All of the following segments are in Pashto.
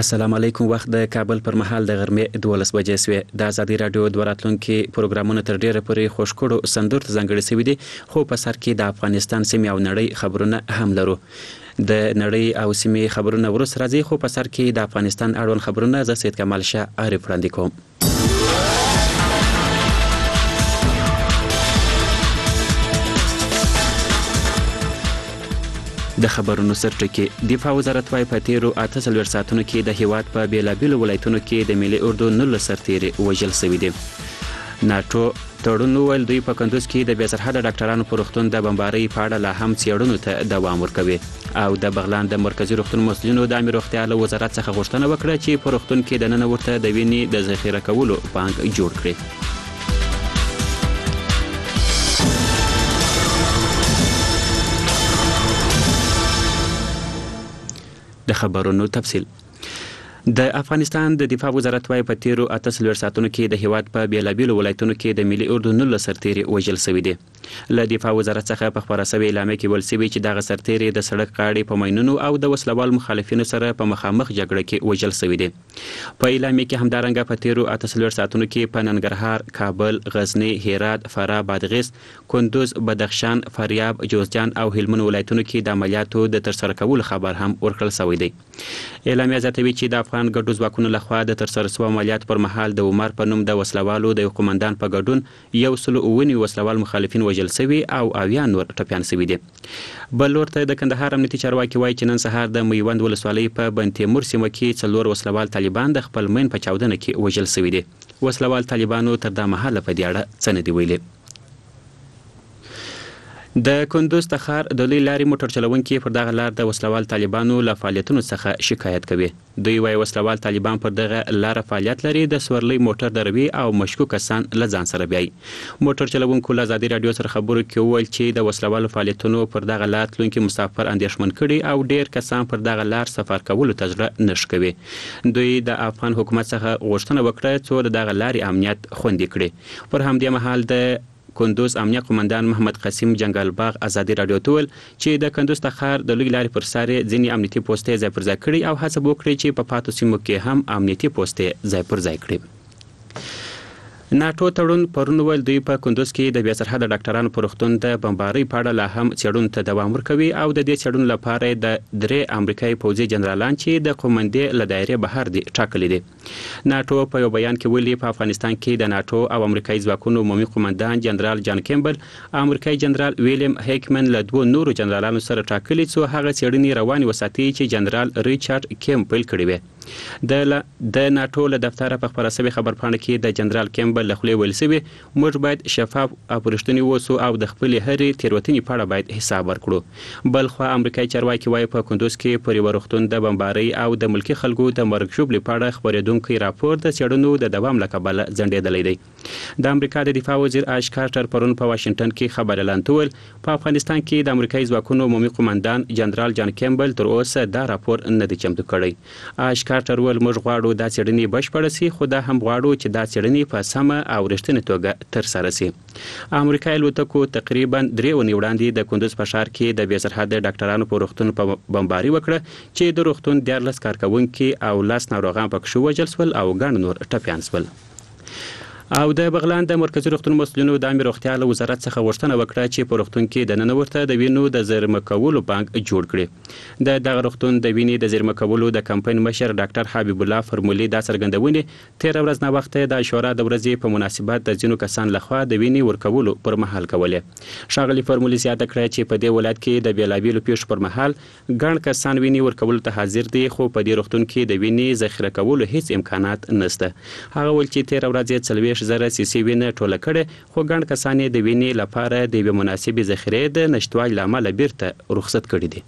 السلام علیکم. وخت د کابل پر مهال د غرمې 12 بجې سوې. د ازادي رادیو د راتلونکو پروګرامونو تر ډیره پورې خوشکړو سندور ته ځانګړي شوي دي، خو په سر کې د افغانستان سیمې او نړۍ خبرونه هم لرو. د نړۍ او سیمې خبرونه ورسره راځي، خو په سر کې د افغانستان اړوند خبرونه زه سید کمال شاه عارف وړاندې کوم. د خبرونو سرټکی دفاع وزارت وايي په تیرو 48 ساعتونو کې د هیواد په بیلابیلو ولایتونو کې د ملي اردو 19 سرتیري وژل شوي دي. ناتو تړون ویل دوی په کندوز کې د بې سرحده ډاکټرانو په روغتون د بمبارۍ په اړه لا هم څېړنو ته دوام ورکوي. او د بغلان د مرکزی روغتون مسؤلینو د عامه روغتیا له وزارت څخه غوښتنه وکړه چې په روغتون کې د نن ورته د وینې د ذخیره کولو بانک جوړ کړي. د خبرونو تفصیل. د افغانستان د دفاع وزارت وايي په تیرو 48 ساعتونو کې د هیواد په بیلابیلو ولایتونو کې د ملي اردو 19 سرتیري وژل شوي دي. له دفاع وزارت څخه په خبره شوې اعلامیه کې ویل شوي چې دغه سرتیري د سړک غاړې په ماینونو او د وسلوال مخالفینو سره په مخامخ جګړه کې وژل شوي دي. په اعلامیه کې همدارنګه په تیرو 48 ساعتونو کې په ننګرهار، کابل، غزنی، هرات، فراه، بادغیس، کندوز، بدخشان، فاریاب، جوزجان او هلمند ولایتونو کې د عملیاتو د ترسره کولو خبر هم ورکړل شوی دی. اعلامیه زیاتوي چې د افغان ګډو ځواکونو لخوا د ترسره شوو عملیات پر مهال د عمر په نوم د وسلوالو د قومندان په ګډون 109 وسلوال مخالفین وژل شوي او 90 نور ټپیان شوي دي. بل ورته د کندهار امنیتي چارواکي وایي چې نن سهار د میوند ولسوالۍ په بن تیمور سیمه کې 4 وسلوال طالبان د خپل مین په چاودنه کې وژل شوي دي. وسلوال طالبانو تر دا مهاله په دې اړه څه نه دي ویلي. د کندوز تخار د لوی لارې موټر چلونکي پر دغه لار د وسلوال طالبانو له فعالیتونو څخه شکایت کوي. دوی وايي وسلوال طالبان پر دغه لار فعالیت لري، د سورلۍ موټر دروي او مشکوک کسان له ځان سره بیاي. موټر چلونکو له ازادي رادیو سره خبرو کې وویل چې د وسلوالو فعالیتونو پر دغه لار تلونکي مسافر اندېښمن کړي او ډیر کسان پر دغه لار سفر کولو ته زړه نه ښه کوي. دوی د افغان حکومت څخه غوښتنه وکړه څو د دغه لارې امنیت خوندي کړي. پر همدې مهال د کندوز امنیه قومندان محمد قاسم جنگال باغ ازادي رادیو ته ویل چې د کندوز تخار د لوی لارې پر سر ځینې امنیتي پوسټې ځای پر ځای کړي او هڅه وکړي چې په پاتو سیمو کې هم امنیتي پوسټې ځای پر ځای کړي. ناتو تړون پرون ویل دوی په کندوز کې د بې سرحده ډاکټرانو په روغتون د بمبارۍ په اړه لا هم څېړنو ته دوام ورکوي او د دې څېړنو لپاره د 3 امریکایي پوځي جنرالان چې د قومندې له دایرې بهر دي ټاکلي دي. ناتو په یو بیان کې ویلي په افغانستان کې د ناتو او امریکایي ځواکونو عمومي قومندان جنرال جان کیمبل، امریکایي جنرال ویلیام هیکمن له 2 نورو جنرالانو سره ټاکلي څو هغه څېړنې روانې وساتي چې جنرال ریچارډ کیم پیل کړي وي. د ناتو له دفتره په خبره شوې خبرپاڼه کې د جنرال کیمبل له خولې ویل شوي موږ باید شفاف او رښتیني اوسو او د خپلې هرې تېروتنې په اړه باید حساب ورکړو. بلخوا امریکایي چارواکي وایي په کندوز کې پر یوه روغتون د بمبارۍ او د ملکي خلکو د مرګ ژوبلې په اړه خپرېدونکی راپور د څېړنو د دوام له کبله ځنډېدلی دی. د امریکا د دفاع وزیر آش کارټر پرون په واشنګټن کې خبر اعلان ویل په افغانستان کې د امریکایي ځواکونو عمومي قومندان جنرال جان کیمبل تر اوسه دا راپور نه دی چمتو کړی. آش کارټر ویل موږ غواړو دا څېړنې بشپړه سي، خو دا هم غواړو چې دا څېړنې په سمه او رښتینې توګه ترسره سي. امریکایي الوتکو تقریبا 3 ونې وړاندې د کندوز په ښار کې د بې سرحده ډاکټرانو په روغتون په بمباري وکړه چې د روغتون 14 کارکوونکي او 10 ناروغان پکښې وژل شول او ګڼ نور ټپیان شول. او د بغلان د مرکزی روغتون مسؤلینو د عامه روغتیا له وزارت څخه غوښتنه وکړه چې په روغتون کې د نن ورته د وینو د زیرمه کولو بانک جوړ کړي. د دغه روغتون د وینې د زیرمه کولو د کمپاین مشر ډاکټر حبیب الله فرمولي دا څرګندونې 13 ورځ نه وخته د عاشورا د ورځې په مناسبت د ځینو کسان لخوا د وینې ورکولو پر مهال کولې. ښاغلي فرمولي زیاته کړه چې په دې ولایت کې د بیلابیلو پیښو پر مهال ګڼ کسان وینې ورکولو ته حاضر دي، خو په دې روغتون کې د وینې ذخیره کولو هیڅ امکانات نشته. هغه ویل چې 13 ورځې 40,000 سیسي وینه ټوله کړې، خو ګڼ کسان یې د وینې لپاره د یوې مناسبې ذخیرې د نشتوالي له امله بیرته رخصت کړي دي.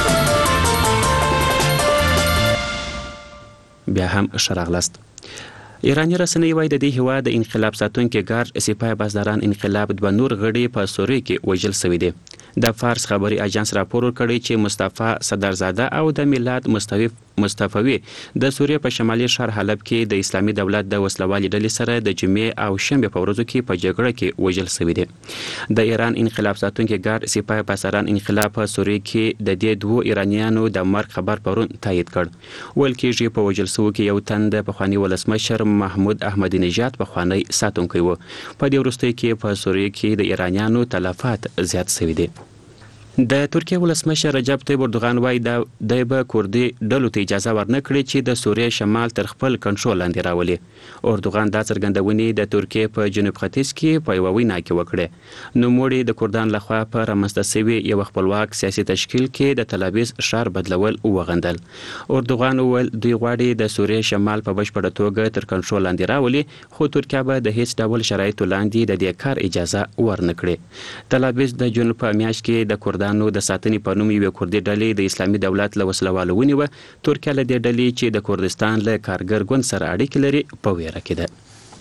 بیا هم ښه راغلاست. ایرانی رسنۍ وایي د دې هیواد د انقلاب ساتونکي ګارد سپاه بازداران انقلاب دوه نور غړي په سوریه کې وژل شوي دي. د فارس خبري اژانس راپور ورکړی چې مصطفی صدرزاده او د میلاد مصطفوي د سوریه په شمالي ښار حلب کې د اسلامي دولت د وسلوالې ډلې سره د جمعې او شنبه په ورځو کې په جګړه کې وژل شوي دي. د ایران انقلاب ساتونکي ګارد سپاه بازداران انقلاب په سوریه کې د دې دوه ایرانیانو د مرګ خبر پرون تایید کړ. ویل کېږي په وژل شوو کې یو تن د پخواني ولسمشر محمود احمدي نژاد پخوانی ساتونکی و. په دې وروستیو کې په سوریه کې د ایرانیانو تلفات زیات شوي دي. د ترکیه ولسمشر رجب طیب اردوغان وایي د به کوردي ډلو ته اجازه ورنه کړي چې د سوریه شمال تر خپل کنټرول لاندې راولي. اردوغان دا څرګندونې د ترکیه په جنوب ختیځ کې په یوه وینا کې وکړې. نوموړي د کردان لخوا په رامنځته شوي یو خپلواک سیاسي تشکیل کې د تلابیز ښار بدلول وغندل. اردوغان وویل دوی غواړي د سوریه شمال په بشپړه توګه تر کنټرول لاندې راولي، خو ترکیه به د هیڅ ډول شرایطو لاندې د دې کار اجازه ورنه کړي. تلابیز د جنوب په میاشت کې د کردان د ساتنې په نوم یوې کردي ډلې د اسلامي دولت له وسلوالو ونیوه. ترکیه له دې ډلې چې د کردستان له کارګر ګوند سره اړیکې لري په ویره کې ده.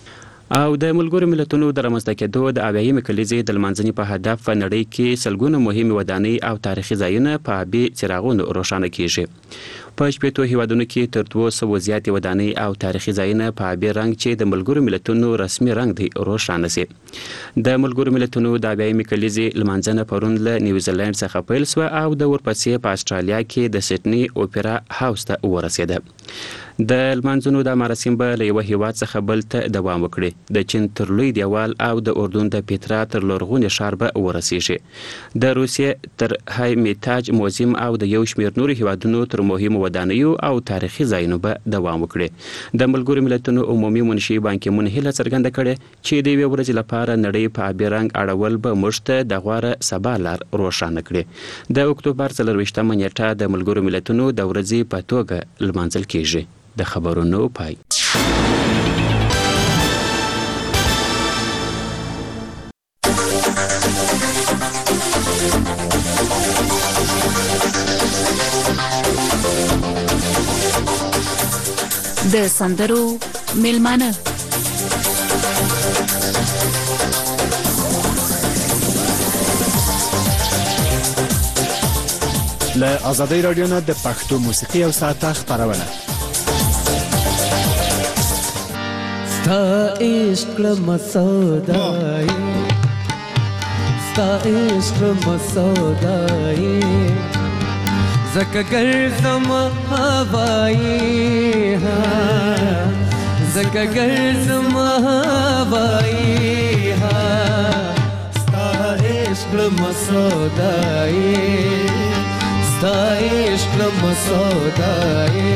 او د ملګرو ملتونو د رامنځته کېدو د اویایمې کلیزې د لمانځنې په هدف په نړۍ کې سلګونه مهمې ودانۍ او تاریخي ځایونه په آبي څراغونو روښانه کیږي. په شپېتو هیوادونو کې تر 200 زیاتې ودانۍ او تاریخي ځایونه په آبي رنګ چې د ملګرو ملتونو رسمي رنګ دی روښانه سي. د ملګرو ملتونو د اویایمې کلیزې لمانځنه پرون له نیوزیلند څخه پیل شوه او د ورپسې په استرالیا کې د سټني اوپرا هاوس ته ورسېده. د لمانځنو د مراسم به له یوه هیواد څخه بل ته دوام وکړي. د چین تر لوی دیوال او د اردن د پیترا تر لرغونې ښار به ورسیږي. د روسیې تر های میتاج موزیم او د یو شمېر نورو هیوادونو تر مهمو ودانیو او تاریخي ځایونو به دوام وکړي. د ملګرو ملتونو عمومي منشي بان کی مون هیله څرګنده کړې چې د یوې ورځې لپاره نړۍ په آبي رنګ اړول به موږ ته د غوره سبا لار روښانه کړي. د اکتوبر 24مه نیټه د ملګرو ملتونو د ورځې په توګه لمانځل کیږي. د خبرونو پای. د سندرو میلمانه له آزادۍ رادیو نه د پښتو موسیقي او ساعته خبرونه. ستا عشق مسودای ستا عشق مسودای زکه ګرځم هوایی زکه ګرځم هوایی ستا عشق مسودای ستا عشق مسودای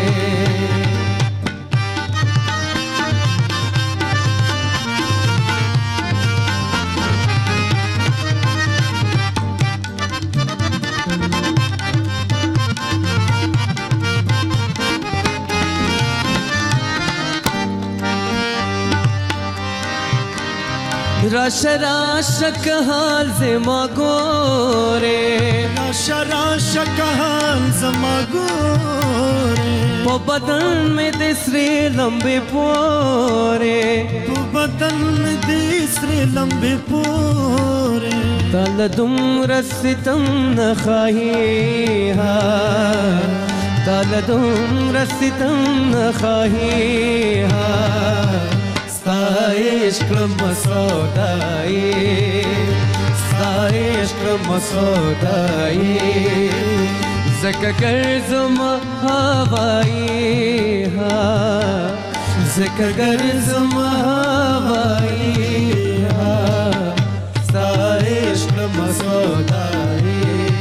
راشه راشه که حال زما گوره راشه راشه که حال زما گوره پا بدن میں دسری لمبے پورے پا بدن میں دسری لمبے پورے تال دم رستم نخواهی تال دم رستم نخواهی ستا عشق مسودای ستا عشق مسودای زکه ګرځم هوایی زکه ګرځم هوایی ستا عشق مسودای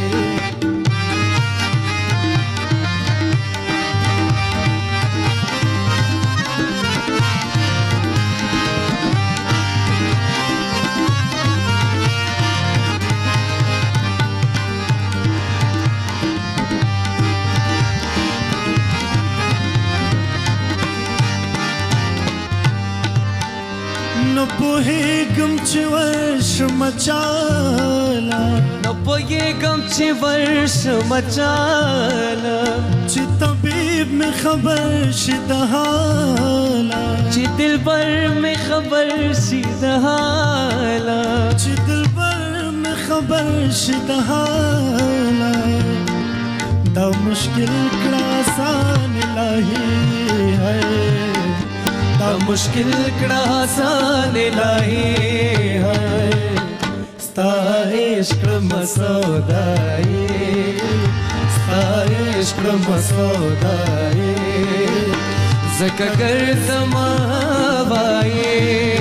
نو پوهیږم چې ورشم چاله نو پوهیږم چې ورشم چاله چې طبیب می خبر شي د حالا چې دلبر می خبر شي د حالا چې دلبر می خبر شي د حالا دا مشکل کړه آسان الهي ہے دا مشکل کړه آسان الهي ہے ستا عشق مسودای ستا عشق مسودای زکه ګرځما وای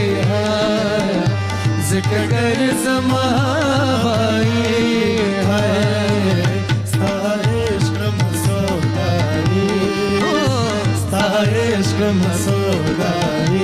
زکه ګرځما وای ستا عشق مسودای ستا عشق مسودای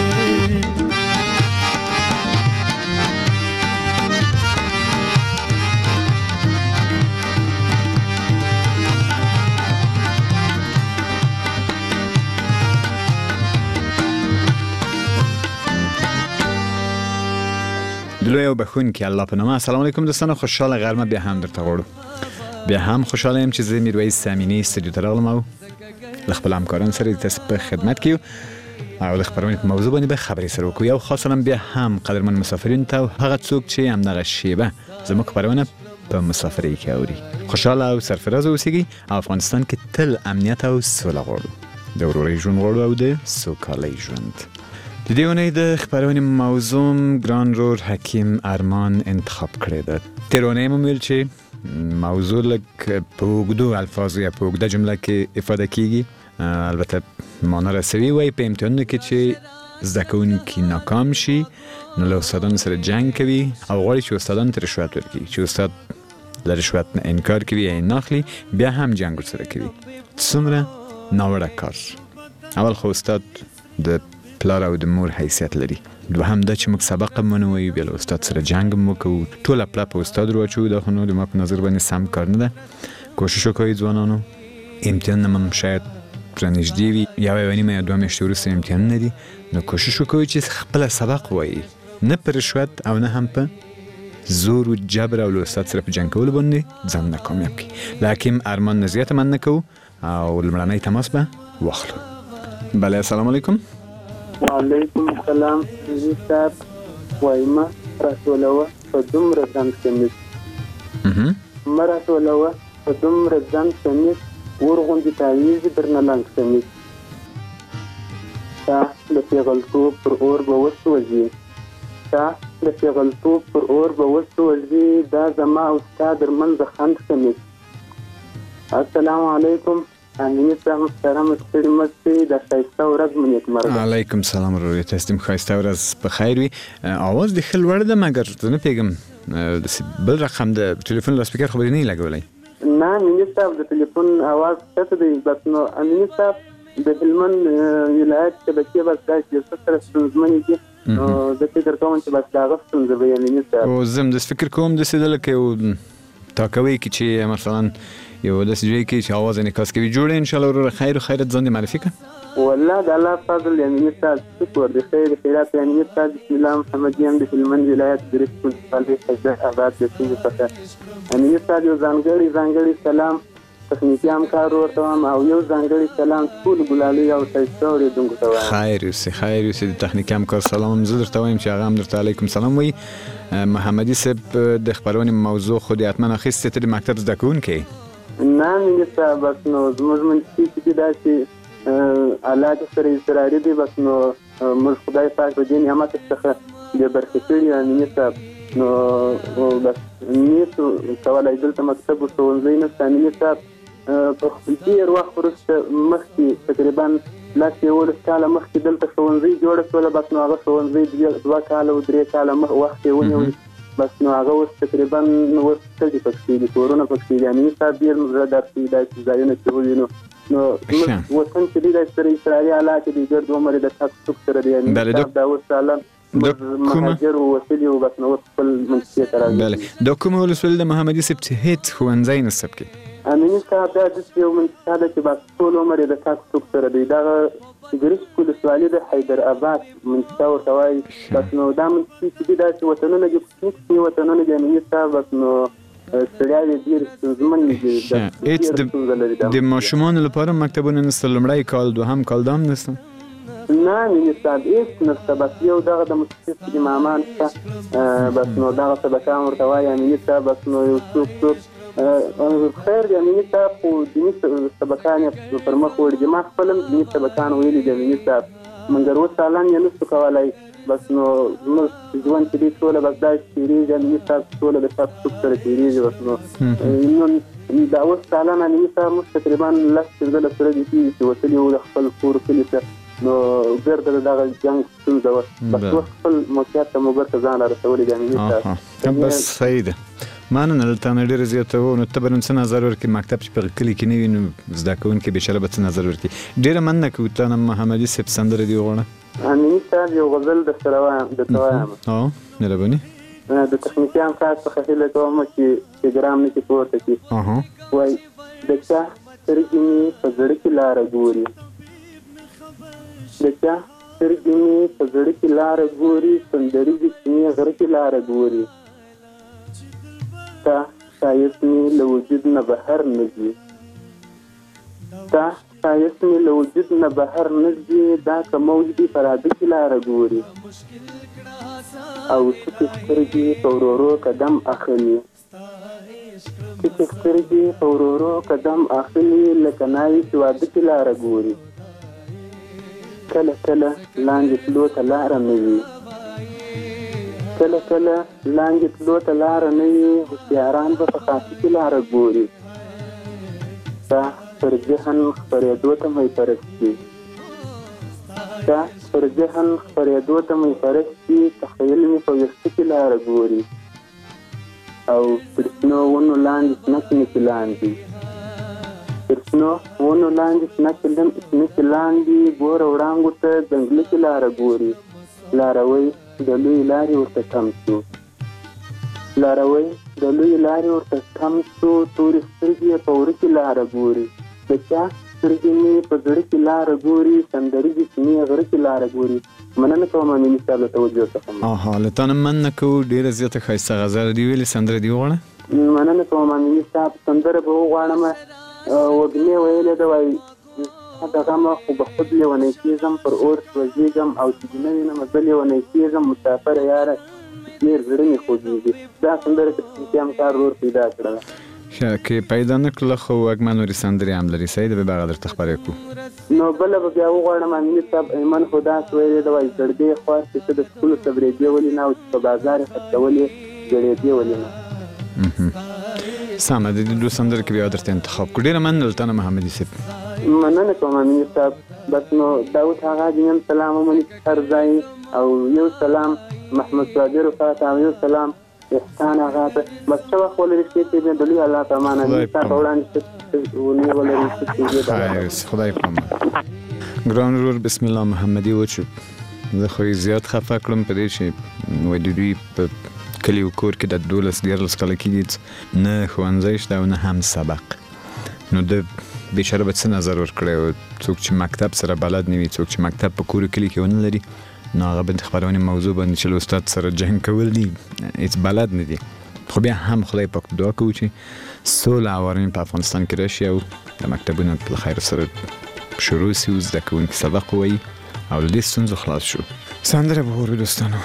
لوی او بخونکي الله په نامه. السلام علیکم دوستان، خوشحاله غرمه بیا هم درته غواړو. بیا هم خوشحاله یم چې زه میرویس سامینی استودیو ته راغلم او له خپل همکارانو سره تاسو په خدمت کې او د خبرونې په موضوع باندې به خبرې سره وکړو. یو خاصه بیا هم قدرمن مسافرین ته هغه څوک چې همدغه شیبه زموږ خبرونه په مسافرۍ کې اوري خوشحاله او سرفراز اوسئ. افغانستان کې تل امنیت او سوله غواړو، د ورورۍ ژوند غواړو او د سوکالۍ ژوند. د دې اونۍ د خبرونې موضوع ګران رور حکیم ارمان انتخاب کړی ده. تېره اونۍ مو ویل چې موضوع لږ په اوږدو الفاظو یا په اوږده جمله کې افاده کیږي، البته معنا رسوي وایي په امتحانونو کې چې زده کوونکي ناکام شي نو له استادانو سره جنګ کوي او غواړي چې استادانو ته رشوت ورکړي، چې استاد له رشوت نه انکار کوي یا یې نه اخلي بیا هم جنګ ورسره کوي. څومره ناوړه کار. اول خو استاد د پلار او د مور حیثیت لري، دوهم دا چې موږ سبق هم ونه وایو بیا له استاد سره جنګ هم وکړو، ټوله پله په استاد واچوو. دا خو نو د ما په نظر باندې سم کار نه ده. کوشش وکړئ ځوانانو، امتحانونه هم شاید رانږدې وي، یوه نیمه یا 2 میاشتې وروسته امتحانونه دي، نو کوشش وکړئ چې خپله سبق ووایي، نه په رشوت او نه هم په زور و جبر او له استاد سره په جنګ کولو باندې ځان نه کامیاب کړي. له حکیم ارمان نه زیاته من نه کوو او لومړنی تماس به واخلو. بله السلام علیکم. وعلیکم السلام. زه صاحب وایمه رسولوه په دومره ځان کمیس مه رسولوه په دومره ځان کمیس ورغوندې تاویږي درنه لنګ کمیس تا د پیغلتوب پر اور به وسوځي تا د پیغلتوب پر اور به وسوځي دا زما او ستا درمنځه خند کمیس. السلام علیکم. امینی صاحب محترم ستړي مستي د ښایسته ورځ مو نیکمرغه. علیکم سلام ورور، تاسو ته ښایسته ورځ په خیر وي. اواز د ښه لوړ ده مګر زه نه پوهېږم بل رقم د ټلیفون لاسپیکر خو به یې نه یې لګولی؟ نه امینی صاحب د ټلیفون اواز ښه دی، بس نو امینی صاحب د هلمند ولایت شبکې بس دا چې څه سره ستونزمنې دي نو زه فکر کوم چې بس د هغه ستونزه به یې امیني صاحب. او زه هم داسې فکر کوم داسې ده لکه یو تاکوی کې چې مثلا یو داسې ځای کې چې اواز انعکاس کوي. جوړه انشاءالله وروره خیر و خیرت ځان دې معرفي کړه. والله د الله فضل امیني صاحب شکر د خیر خیرات امیني صاحب بسم الله محمدي هم د هلمند ولایت ګرېس ولسوالۍ حضرت آباد د سیمې څخه. امیني صاحب یو ځانګړی سلام تخنیکي همکار ورته وایم او یو ځانګړی سلام ټولو ګلالۍ او ښایسته اورېدونکو ته وایم. خیر اوسې د تخنیکي همکار سلام هم زه درته وایم چې هغه هم درته علیکم سلام وایي. محمدي صاحب د خپرونې موضوع خو دې حتما اخیستې ته د مکتب زده کوونکی؟ نه امیني صاحب بس نو زموږ منځ کې چې داسې حالات سره اضطراري دي، بس نو موږ خدای پاک په دې نعمت څخه بې برخې کړي امیني صاحب. نو بس نیسو کولی دلته مکتب و ښوونځی نشته امیني صاحب. په ډېر وخت وروسته مخکې تقریبا 11 کاله مخکې دلته ښوونځی جوړه شوله، بس نو هغه ښوونځی 2 کاله و 3 کاله وخت یې ونیوی، بس نو هغه اوس تقریبا اوس څه پکې دي کورونه پکې دي امیني صاحب. ډېر مو زړه درد کوي داسې ځایونه چې ولینو نو زموږ وطن چې دی داسې سره اضطراري حالات دي، ګرد عمر یې د تګ توک سره دی امیني صاحب. دا اوس حالا مهاجر ووتلي وو، بس نو اوس خپل منطقې ته راځي. دا کومه ولسوالي د محمدي صاحب چې هېڅ ښوونځی نشته پکې؟ امیني صاحب دا داسې یو منطقه ده چې بس ټول عمر یې د تګ توک سره دی. دغه ګرېس ولسوالي د حیدر آباد منطقه ورته وایي. بس نو دا منطقې چې دي داسې وطنونه دي، کوچني کوچني وطنونه دي امیني صاحب. بس نو ستړیاوې ډېرې ستونزمنې دي. هېڅ د ماشومانو لپاره مکتبونه نشته؟ لومړی کال دوهم کال دا هم نشته؟ نه مینې صاحب هېڅ نشته. بس یو دغه د متخصص امامان شته، بس نو دغه سبقان ورته وایي امیني صاحب. بس نو یو څوک خیر دی امیني صاحب، خو دیني سبقان یې پر مخ وړي دي. ما خپل هم دیني سبقان ویلي دي امیني صاحب، مګر اوس حالان یې نشو کولی. بس نو زموږ ژوند چې دی ټوله بس دا تېرېږي امیني صاحب، ټوله د چا په څوک سره تېرېږي. بس نو دا اوس حالان امیني صاحب موږ تقریبا 10-15 ورځې کېږي چې وتلي وو د خپل کور کلي ته، نو ګرده د دغه جنګ ستونزه وه. بس اوس خپل موقعیت ته مو بېرته ځان را رسولی دی امیني صاحب. بس صحیح ده، مننه. دلته نه ډېره زیاته وه. نو ته به نن څه نظر ورکړې؟ مکتب چې په کلي کې نه وي نو زده کوونکي بېچاره به څه نظر ورکړي؟ ډېره مننه کوو. تا نه محمدي صاحب سندره دې وغواړه. امیني صاحب یو غزل درته وایم. مهرباني. د تخنیکیان کار څخه هیله کوم چې ټلګرام نه کې پورته کړي. وایي د چا سترګې مې په زړه کې لاره ګوري، د چا سترګې مې په زړه کې لاره ګوري، سندریزې چینې غره کې لاره ګوري. تا ښایست مې له وجود نه بهر نه ځي، تا ښایست مې له وجود نه بهر نه ځي. دا که موج دي په راده کې لاره ګوري، او ټکې سترګې په ورورو قدم اخلي، ټکې سترګې په ورورو قدم اخلي. لکه ناوې چې واده کې لاره ګوري. کله کله لاندې تلو ته لاره نه وي، کله کله لاندې تلو ته لاره نه وي. هوښیاران به په خاصه کې لاره ګوري. تا پر ذهن خپرېدو ته مې پرستي، تا پر ذهن خپرېدو ته مې پرستي. تخیل مې په ویښته کې لاره ګوري، او پر شنو ونو لاندې شنکې مې لاندې، پر شنو ونو لاندې شنکې لاندې. ګوره وړانګو ته ځنګله کې لاره ګوري. لاروی د لوی لارې ورته کم شو، لاروی د لوی لارې ورته کم شو. تورې سترګې په وره کې لاره ګوري، د چا سترګې مې په زړه کې لاره ګوري، سندریزې چینې غره کې لاره ګوري. مننه کوم امیني صاحب له توجه څخه. له تا نه مننه کوو. ډېره زیاته ښایسته غزل دې ویلې. سندره دې وغواړه. مننه کوم امیني صاحب. سندره به وغواړم. وږمې ویلې ده، وایي دغه ما خو به خود لیونی کېږم، پر اور سوځېږم، او چې دې نه وینم زه لیونی کېږم. مسافره یاره ډېر زړه مې خوږېږي. دا سندره چې تخنیکیان کار رور پیدا کړه. که پیدا نه کړله خو وږمه نورې سندرې هم لري. صحیح ده، به هغه درته خپرې کړو. نو بله به بیا وغواړم امیني صاحب. ایمن خو داسې ویلې ده، وایي زړګۍ خواست چې ته د ښکلو صبرېدې ولې نه، او چې په بازار یې خرڅولې ګړېدې ولې نه. سمه ده، د دوه سندرې کې بیا درته انتخاب کړو. ډېره مننه له تا نه محمدي صاحب. مننه کوم امیني صاحب. بس نو داود هغه دې نن سلام ومني هر ځای، او یو سلام محمد صادق رفات، او یو سلام احسان هغه ته. بس څه وخت ولري چې دې د لوی الله په امان امین صاحب وړاندې ونی ولري چې خدای په امان. ګران ورور بسم الله محمدي و چې زه خو زیات خفه کړم په دې چې وایي د دوی په کلي و کور کې د 12-13 کاله کېږي نه ښوونځی شته او نه هم سبق. نو د بېچاره به څه نظر ورکړی و؟ څوک چې مکتب سره بلد نه وي، څوک چې مکتب په کور کلي کې ونه لري، نو هغه به د خپرونې موضوع باندې چې له استاد سره جنګ کول دي، هېڅ بلد نه دي. خو بیا هم خدای پاک دعا کوو چې سوله او ارامي په افغانستان کې راشي، او د مکتبونه له خیر سره شروع شي، او زده کوونکي سبق ووایي او له دې ستونزو خلاص شو. سندره به واورو دوستانو.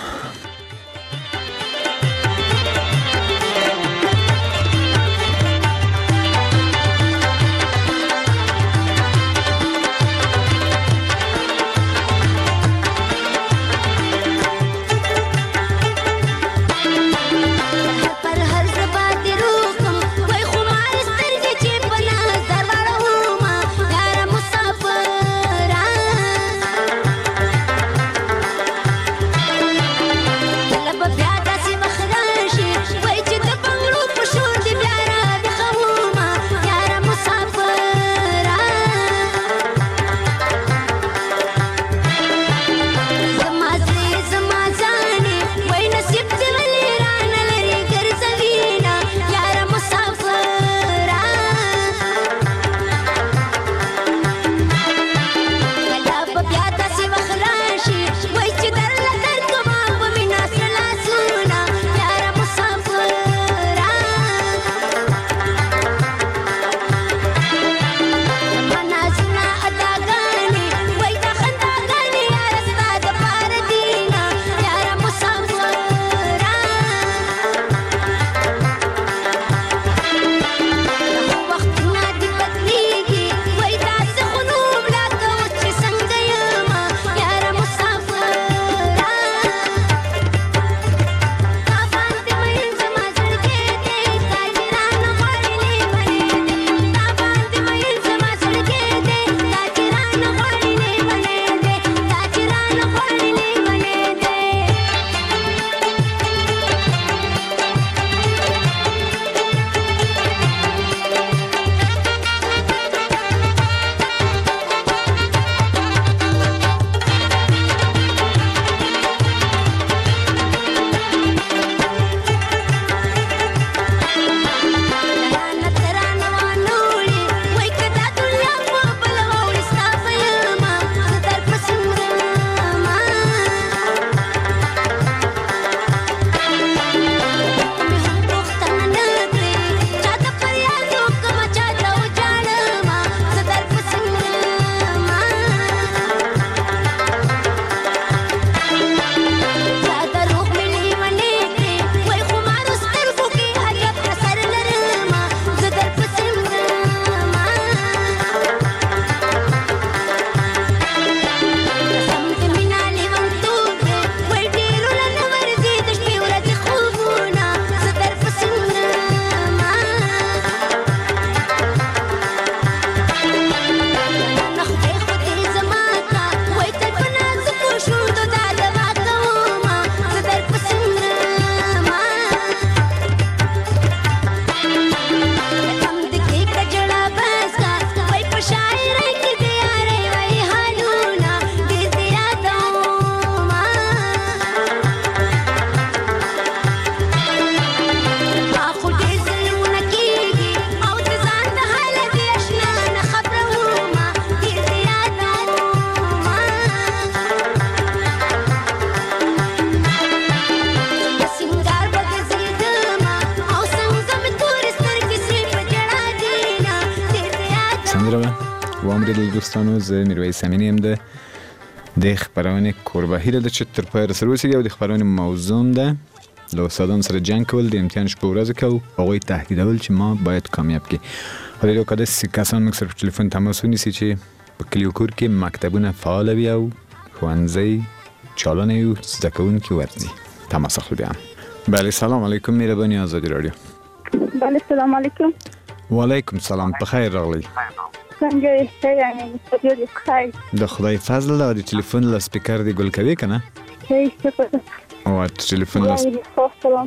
و امید دوستانو زه میرویس امینی ام ده د خبرونه کوربهیره د چې تر پای رسوسیږي او د خبرونه موضوع ده له استادان سره جنگ کول د امتحانش په ورځ کو هغه تهدیدول چې ما باید کامیاب کی خو د کده کسان مکسر په ټلیفون تماس ونیسي چې په کلیو کور کې مکتبونه فعال وي او ښوونځي چالانه یو زده کوونکي ورځي تماس اخلو بیا. بله سلام علیکم مهربانی آزادی رادیو. بله سلام علیکم. و علیکم سلام بخیر راغلی. څنګه یې یعنی ستاسو د خیر د خدای فضل د تلیفون له سپیکر دی ګل کوي کنه هي څه او تلیفون له سلام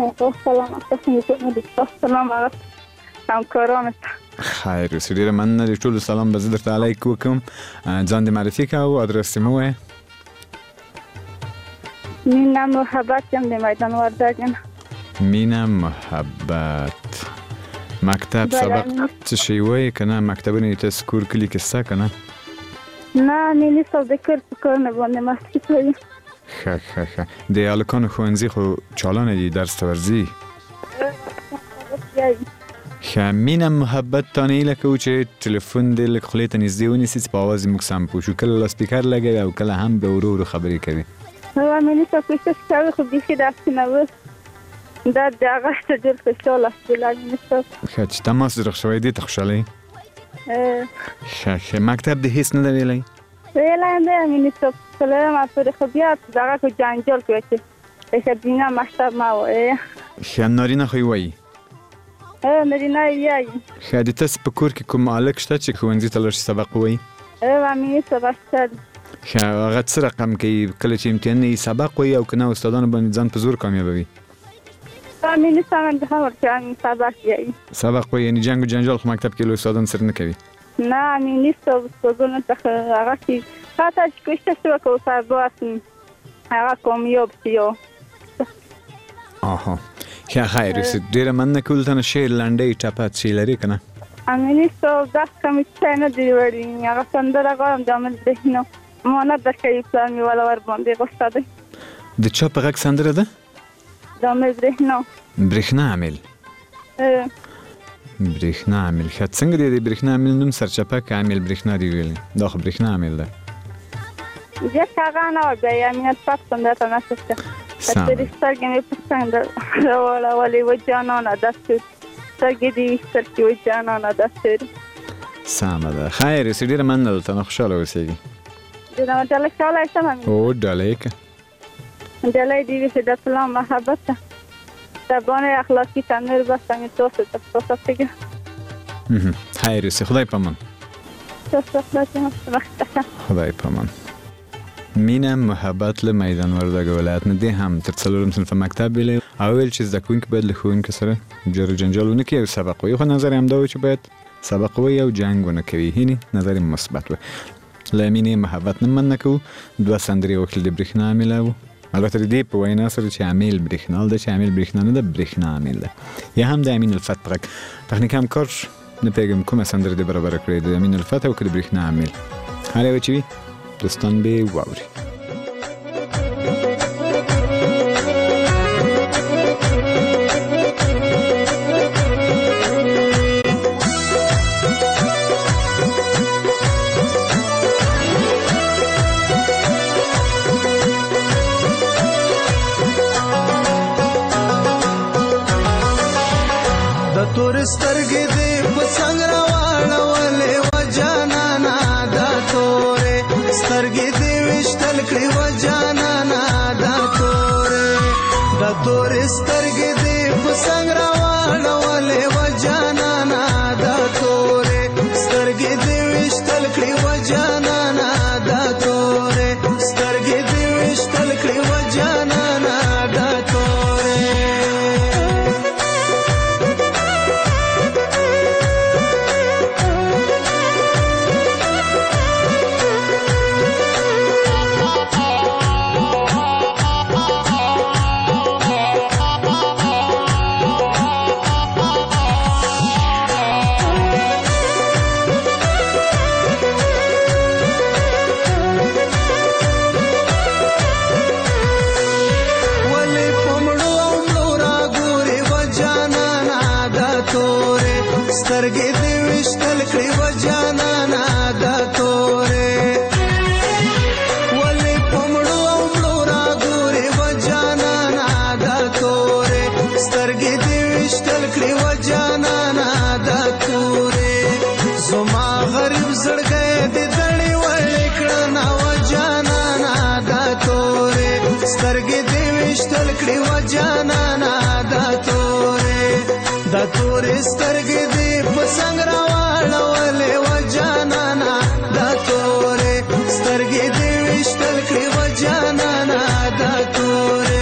همکاران خیر سړي من د ټول سلام به درته علیکم کوم ځان دې معرفي کا او ادرس مو وای مینا محبت یم د میدان وردګ مینا محبت مکتب سبق څه شی وای کنه مکتبونه ته سکول کلی کې څه کنه نه مینه څه ذکر کول نه باندې مسکی کوي ښه د الکانو ښوونځي خو چالانه دي درس ورزي مینا محبت تانه لکه چې ټلیفون دې لکه خولې ته نږدې ونیسي چې په اواز موږ سم پوه شو کله سپیکر لګوي او کله هم به ورو ورو خبرې کوي هو مینه څه کوشش کوي خو بیخي داسې نه و دا د هغه څه ډېر خوشحاله مینه څه ښه چې تماس در شوی دی ته خوشحاله ښه مکتب دې هیڅ نه دی ویلی نه مینه څه کله ما پرې خو بیا دغه کو جنجال کوي چې ښځینه مکتب ما وایي ښه نارینه خو یې وایي نارینه یې وایي ښه د تاسو په کور کې کوم هلک شته چې ښوونځي ته لاړ شي سبق ووایي مینه سبق شته ښه هغه څه رقم کوي کله چې امتحان یې سبق وایي او که نه استادانو باندې ځان په زور کامیابوي مینه څنګه هم ورته سبق وایي سبق وایي یعنې جنګ و جنجال خو مکتب کې له استادانو سره نه کوي نه مینه استادانو څخه هغه چې خاطر کوشش وکړو سبا هغه کامیاب شي آها خیر است ډیره مننه کولتنه شعر لنډی ټپه چی لري کنه امینی سو داس کمی څنګه دی وړي هغه سندره غواړم جامل دهنو مونږ د کوي پلان می ولا ور باندې غوښته ده د چا په غږ سندره ده جامل دهنو برېښنا عامل برېښنا عامل څنګه دی برېښنا عامل نوم سرچپه ک عامل برېښنا دی ویل دا خو برېښنا عامل ده یا څنګه نه بیا امینت پات سندره ته نشته سترګې مې په څنګه راولې و جانانه دستور سترګې دې سترګې و جانانه دستور سمه ده خیر است ډیره مننه دلته خوشاله اوسئ ډیره مننه خوشاله شوم او ډالۍ ډالۍ دې چې د سلام محبت ته باندې اخلاقی تنور بستم تاسو ته څه خیر است خدای پامان خدای پامان مینا محبت له میدان وردګ ولایت نه دی هم تر څلورم صنف مکتب ویل او ویل چې زده کوونکي باید له ښوونکي سره جر جنجال ونه کوي او سبق وایي خو نظر هم دا و چې باید سبق وایي او جنګ ونه کوي هینې نظر مثبت و له مینې محبت نه مننه کوو دوه سندرې وکړلې د برېښنا عامل و البته د دې په وینا سره چې عامل برېښنا ده چې عامل برېښنا نه ده برېښنا عامل ده یا هم د امین الفت په غږ تخنیک همکار نه پوهېږم کومه سندره دې برابره کړې د امین الفت او که د برېښنا عامل هر یوه چې وي دوستان به واوري د تور سترګې دې په څنګ راواړولې و جانانا دا تورې سترګې دې وشتل کړې و جانانا دا تورې سترګې دې په څنګ راواړولې و جانانا دا تورې سترګې دې وشتل کړې و جانانا دا تورې سترګې دې وشتل کړې و جانانا دا تورې سترګې دې په څنګ راواړولې و جانانا دا تورې سترګې دې ویشتل کړې و جانانا دا تورې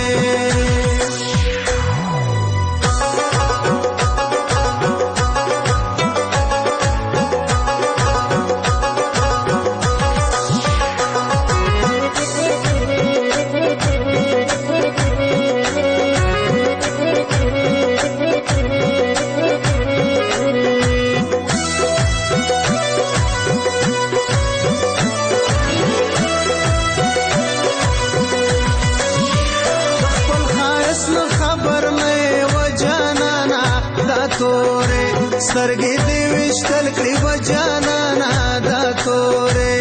سترګې دې ویشتل کړې و جانانا دا تورې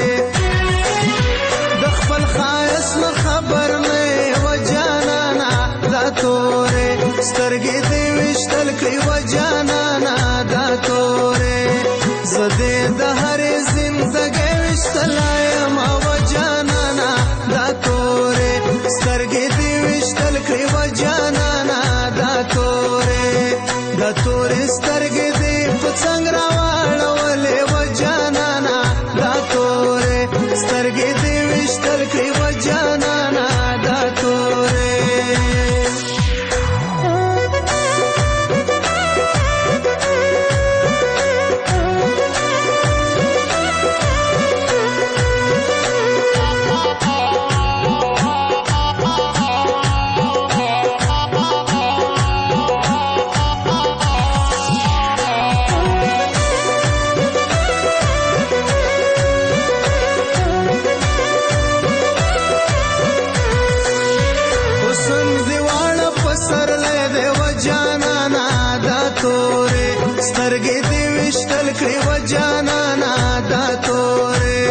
د خپل ښایست نه خبر نه و جانانا دا تورې سترګې دې ویشتل کړې و جانانا دا تورې زه دې د هرې زندګۍ ویشتلی یم و جانانا دا تورې سترګې دې ویشتل کړې و جانانا دا تورې دا تورې سترګې څنګ راواړولې و جانانا دا تورې سترګې دې ویشتل کړې و جانانا دا تورې سترګې دې ویشتل کړې و جانانا دا تورې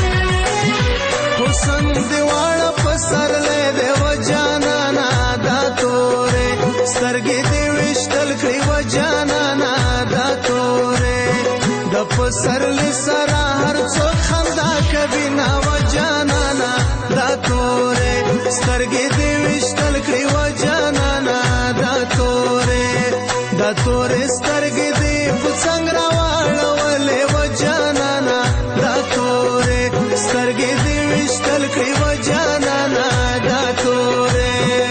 حسن دې واړه په سرلی دی و جانانا دا تورې سترګې دې ویشتل کړې و جانانا دا تورې د په سرلی سره هر څوک خندا کوي نه و جانانا دا تورې سترګې دې ویشتل کړې و جانانا دا تورې دا تورې سترګې دې په څنګ راواړولې و جانانا دا تورې سترګې دې ویشتل کړې و جانانا دا تورې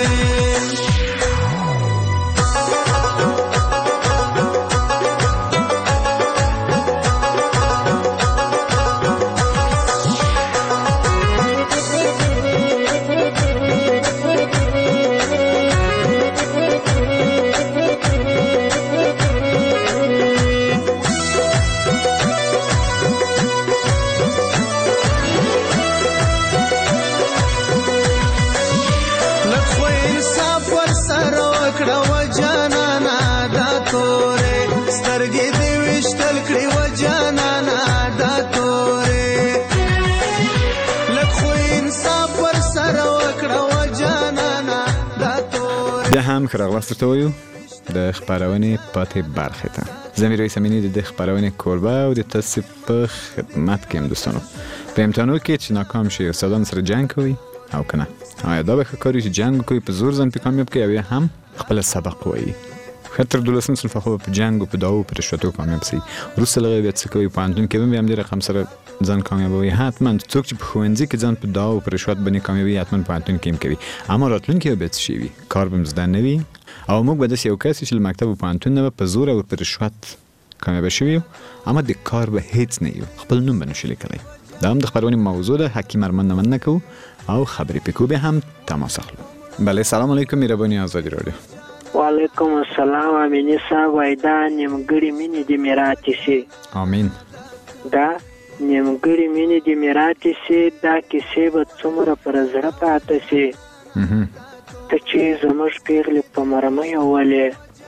بیا هم ښه راغلاست درته وایو د خپرونې پاتې برخې ته. زه میرویس امینی د خپرونې کوربه او د تاسو په خدمت کې یم دوستانو. په امتحانو کې چې ناکام شئ استادانو سره جنګ کوئ او که نه آیا دا به ښه کار وي چې جنګ وکړئ په زور ځان پرې کامیاب کړئ او یا هم خپله سبق ووایي. ښه تر 12 صنفه خو په جنګ او په دعوو په رشوتو کامیاب سئ. وروسته له هغې بیا څه کوئ پوهنتون کې به هم دې رقم سره ځان کامیابوي. حتما څوک چې په ښوونځي کې ځان په دعوو په رشوت باندې کامیابوي حتما پوهنتون کې هم کوي. اما راتلونکي به بیا څه شی وي؟ کار به هم زده نه وي او موږ به داسې یو کس چې له مکتب او پوهنتون نه به په زور او په رشوت کامیابه شوي یو اما د کار به هیڅ نه یو، خپل نوم به نشو لیکلی. دا هم د خپرونې موضوع ده. حکیم ارمان نه مننه کوو او خبرې پې کوو. بیا هم تماس اخلو. بله سلام علیکم مهرباني آزادي راډیو. وعلیکم السلام امینی صاحب وای دا نیمګړې مینې دې مې راتې سي. آمین. دا نیمګړې مینې دې مې راتې سي دا کیسې به څومره پر زړه پاته سي. ته چې زموږ پیغلې په مرمیو ولې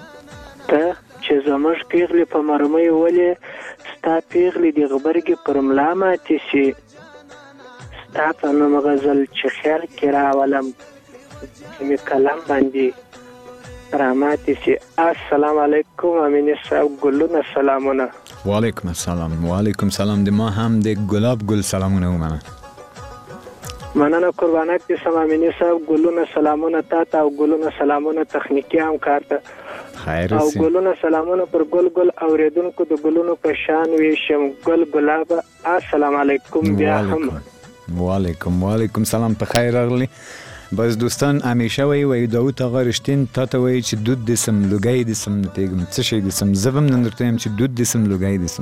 په مرمیو ولې ستا پیغلې د غبرګې پر ملا ماتې سي. ستا په نوم غزل چې خیر کې راولم چې مې قلم باندې رحماتي سي. السلام علیکم امینی صاحب ګلونه سلامونه. وعلیکم السلام. وعلیکم السلام. د ما هم د ګلاب ګل سلامونه ومنه. مننه قربانک دې سم امینی صاحب ګلونه سلامونه تا ته او ګلونه سلامونه تخنیکی همکار ته خیر او اوسې. ګلونه سلامونه پر ګل اوریدونکو د ګلونو په شان ویشم ګل ګلابه. السلام علیکم بیا هم. وعلیکم سلام، په خیر راغلی. بس دوستان همیشه وایي داود آقا رشتین تا ته وایي چې دود دیسم لوګی دیسم نه پوهېږم څه شی دیسم، زه به هم نن درته وایم چې دود دیسم لوګی دیسم.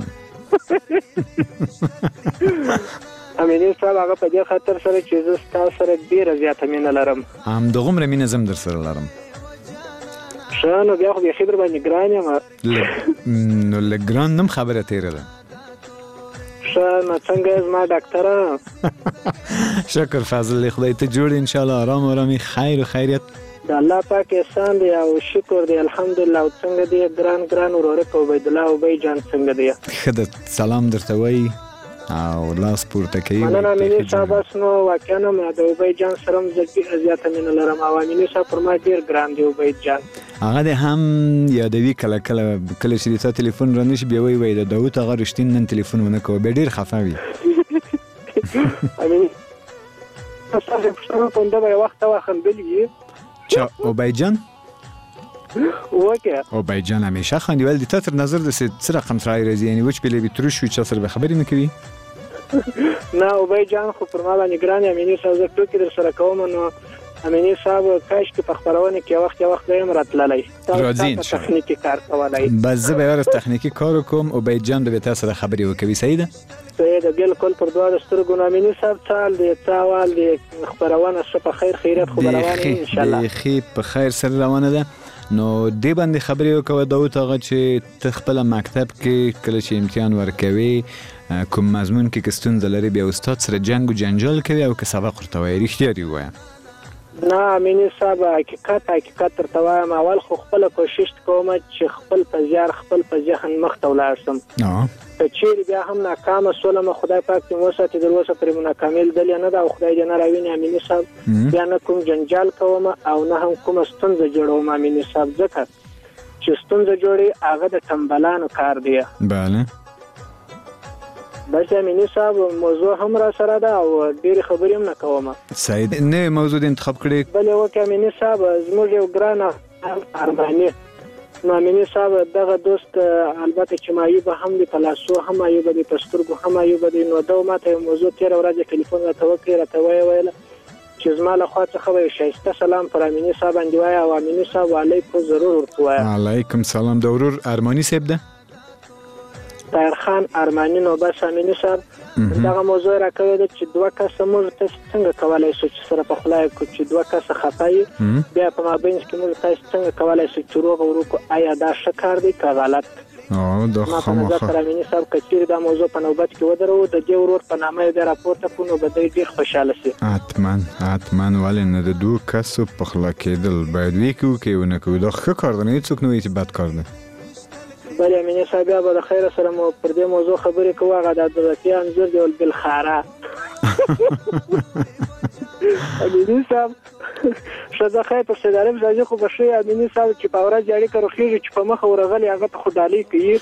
امیني صاحب هغه په دې خاطر سره چې زه ستا سره ډېره زیاته مینه لرم. همدغومره مینه زه هم در سره لرم. ښه نو بیا خو بیخي در باندې ګران یم. نو لږ ګران نم خبره تېره ده. ښه نو څنګه یې زما ډاکټره؟ شکر فضل دی، خدای ته جوړ انشاءالله آرامي خیر و خیریت. د الله پاک احسان دی او شکر دی الحمدلله. او څنګه دی ګران ورورک عبیدالله ابی جان څنګه دی؟ ښه ده، سلام درته وایي او لاس پورته کوي. مننه امیني صاحب. بس نو واقعا ما د ابی جان سره هم زه ډېره زیاته مینه لرم او امیني صاحب پر ما ډېر ګران دی ابی جان. هغه دې هم یادوي کله چې د تا تلیفون رانشي بیا وایي د داود آقا رشتین نن تلیفون ونه کوه، بیا ډېر خفه وي. امیني تاسو پوښتنه کوم دا به وخت خندلې چا ابی جان؟ اوکې ابی جان همیشه خندېول دي. تا تر نظر د څه رقم سړی راځي، یعنې وچ پیلې تروش وي چا سره به خبرې نه کوي؟ نه ابی جان خو پر ما باندې ګران. امیني صاحب زه ټوکې در سره کوم نو امیني صاحب کاش کې په خپرونه کې وخت به هم راتللی راځي انشاءالله تخنیکي کار کولای. بس زه به ورځ تخنیکي کار وکړم، ابی جان به تا سره خبرې وکوي. صحیح ده؟ صحیح ده بالکل. پر دواړو سترګو نو امیني صاحب څه حال دی، څه احوال دی، خپرونه څه په خیر خیریت خو به روانه انشاءالله؟ بیخي په خیر سره روانه ده. نو دې باندې خبرې وکوه داود آقا چې ته خپله مکتب کې کله چې امتحان ورکوي کوم مضمون کې که ستونزه لري بیا استاد سره جنګ و جنجال کوي او که سبق ورته وایي، رښتیا دې ووایه. نه امیني صاحب حقیقت درته وایم اول خو خپله کوشش کوم چې خپل په زیار خپل په ذهن مخته ولاړ شم. که چیرې بیا هم ناکامه شولم خدای پاک دې وساتي، تر اوسه پرې ناکامي لیدلې نه ده او خدای دې نه راویني امیني صاحب. بیا نه کوم جنجال کوم او نه هم کومه ستونزه جوړوم امیني صاحب، ځکه چې ستونزه جوړي هغه د ټمبلانو کار دی. بله بس امیني صاحب موضوع هم را سره ده او ډېرې خبرې هم نه کوم. صحیح ده، نوې موضوع دې انتخاب کړې؟ بلې وکړې امیني صاحب. زموږ یو ګران ارماني نو امیني صاحب دغه دوست البته چې معیوبه هم دی، په لاسو هم معیوبه دی، په سترګو هم معیوبه دی. نو دا ماته یو موضوع تېره ورځ ټلیفون راته وکړې، راته ویله چې زما له خوا څخه به یو ښایسته سلام پر امیني صاحب باندې وایه او امیني صاحب علیکم ضرور ورته وایه. علیکم سلام. د ورور ارماني صاحب ده؟ طاهر خان ارماني. نو بس امیني صاحب دغه موضوع راکوي ده چې دوه کسه موږ تاسو څنګه کولی شو چې سره پخلی کړو، چې دوه کسه خفه یي بیا په مابینځ کې موږ تاسو څنګه کولی شو چې روغه وروکړو، آیا دا ښه کار دی که غلط؟ دا ما په نظر سره امیني صاحب که چیرې دا موضوع په نوبت کې ودرو د دې ورور په نامه یې بیا راپورته کړو نو به دی ډېر خوشحاله شي. حتما ولې نه، د دوه کسو پخلا کېدل باید وی کوو که یې ونه کوو، دا ښه کار ده، نه هېڅوک نه وایي چې بد کار ده. بلې امیني صاحب بیا به د خیره سره مو پر دې موضوع خبرې کوو. هغه د عبدالرفیع انځور دی بالخاره. امیني صاحب ښځه خیر په سیدارم ځاځي خو به ښه امیني صاحب چې په ورځ اړیکه روښېږي چې په مخه ورغلي هغه ته خو ډالۍ کوي.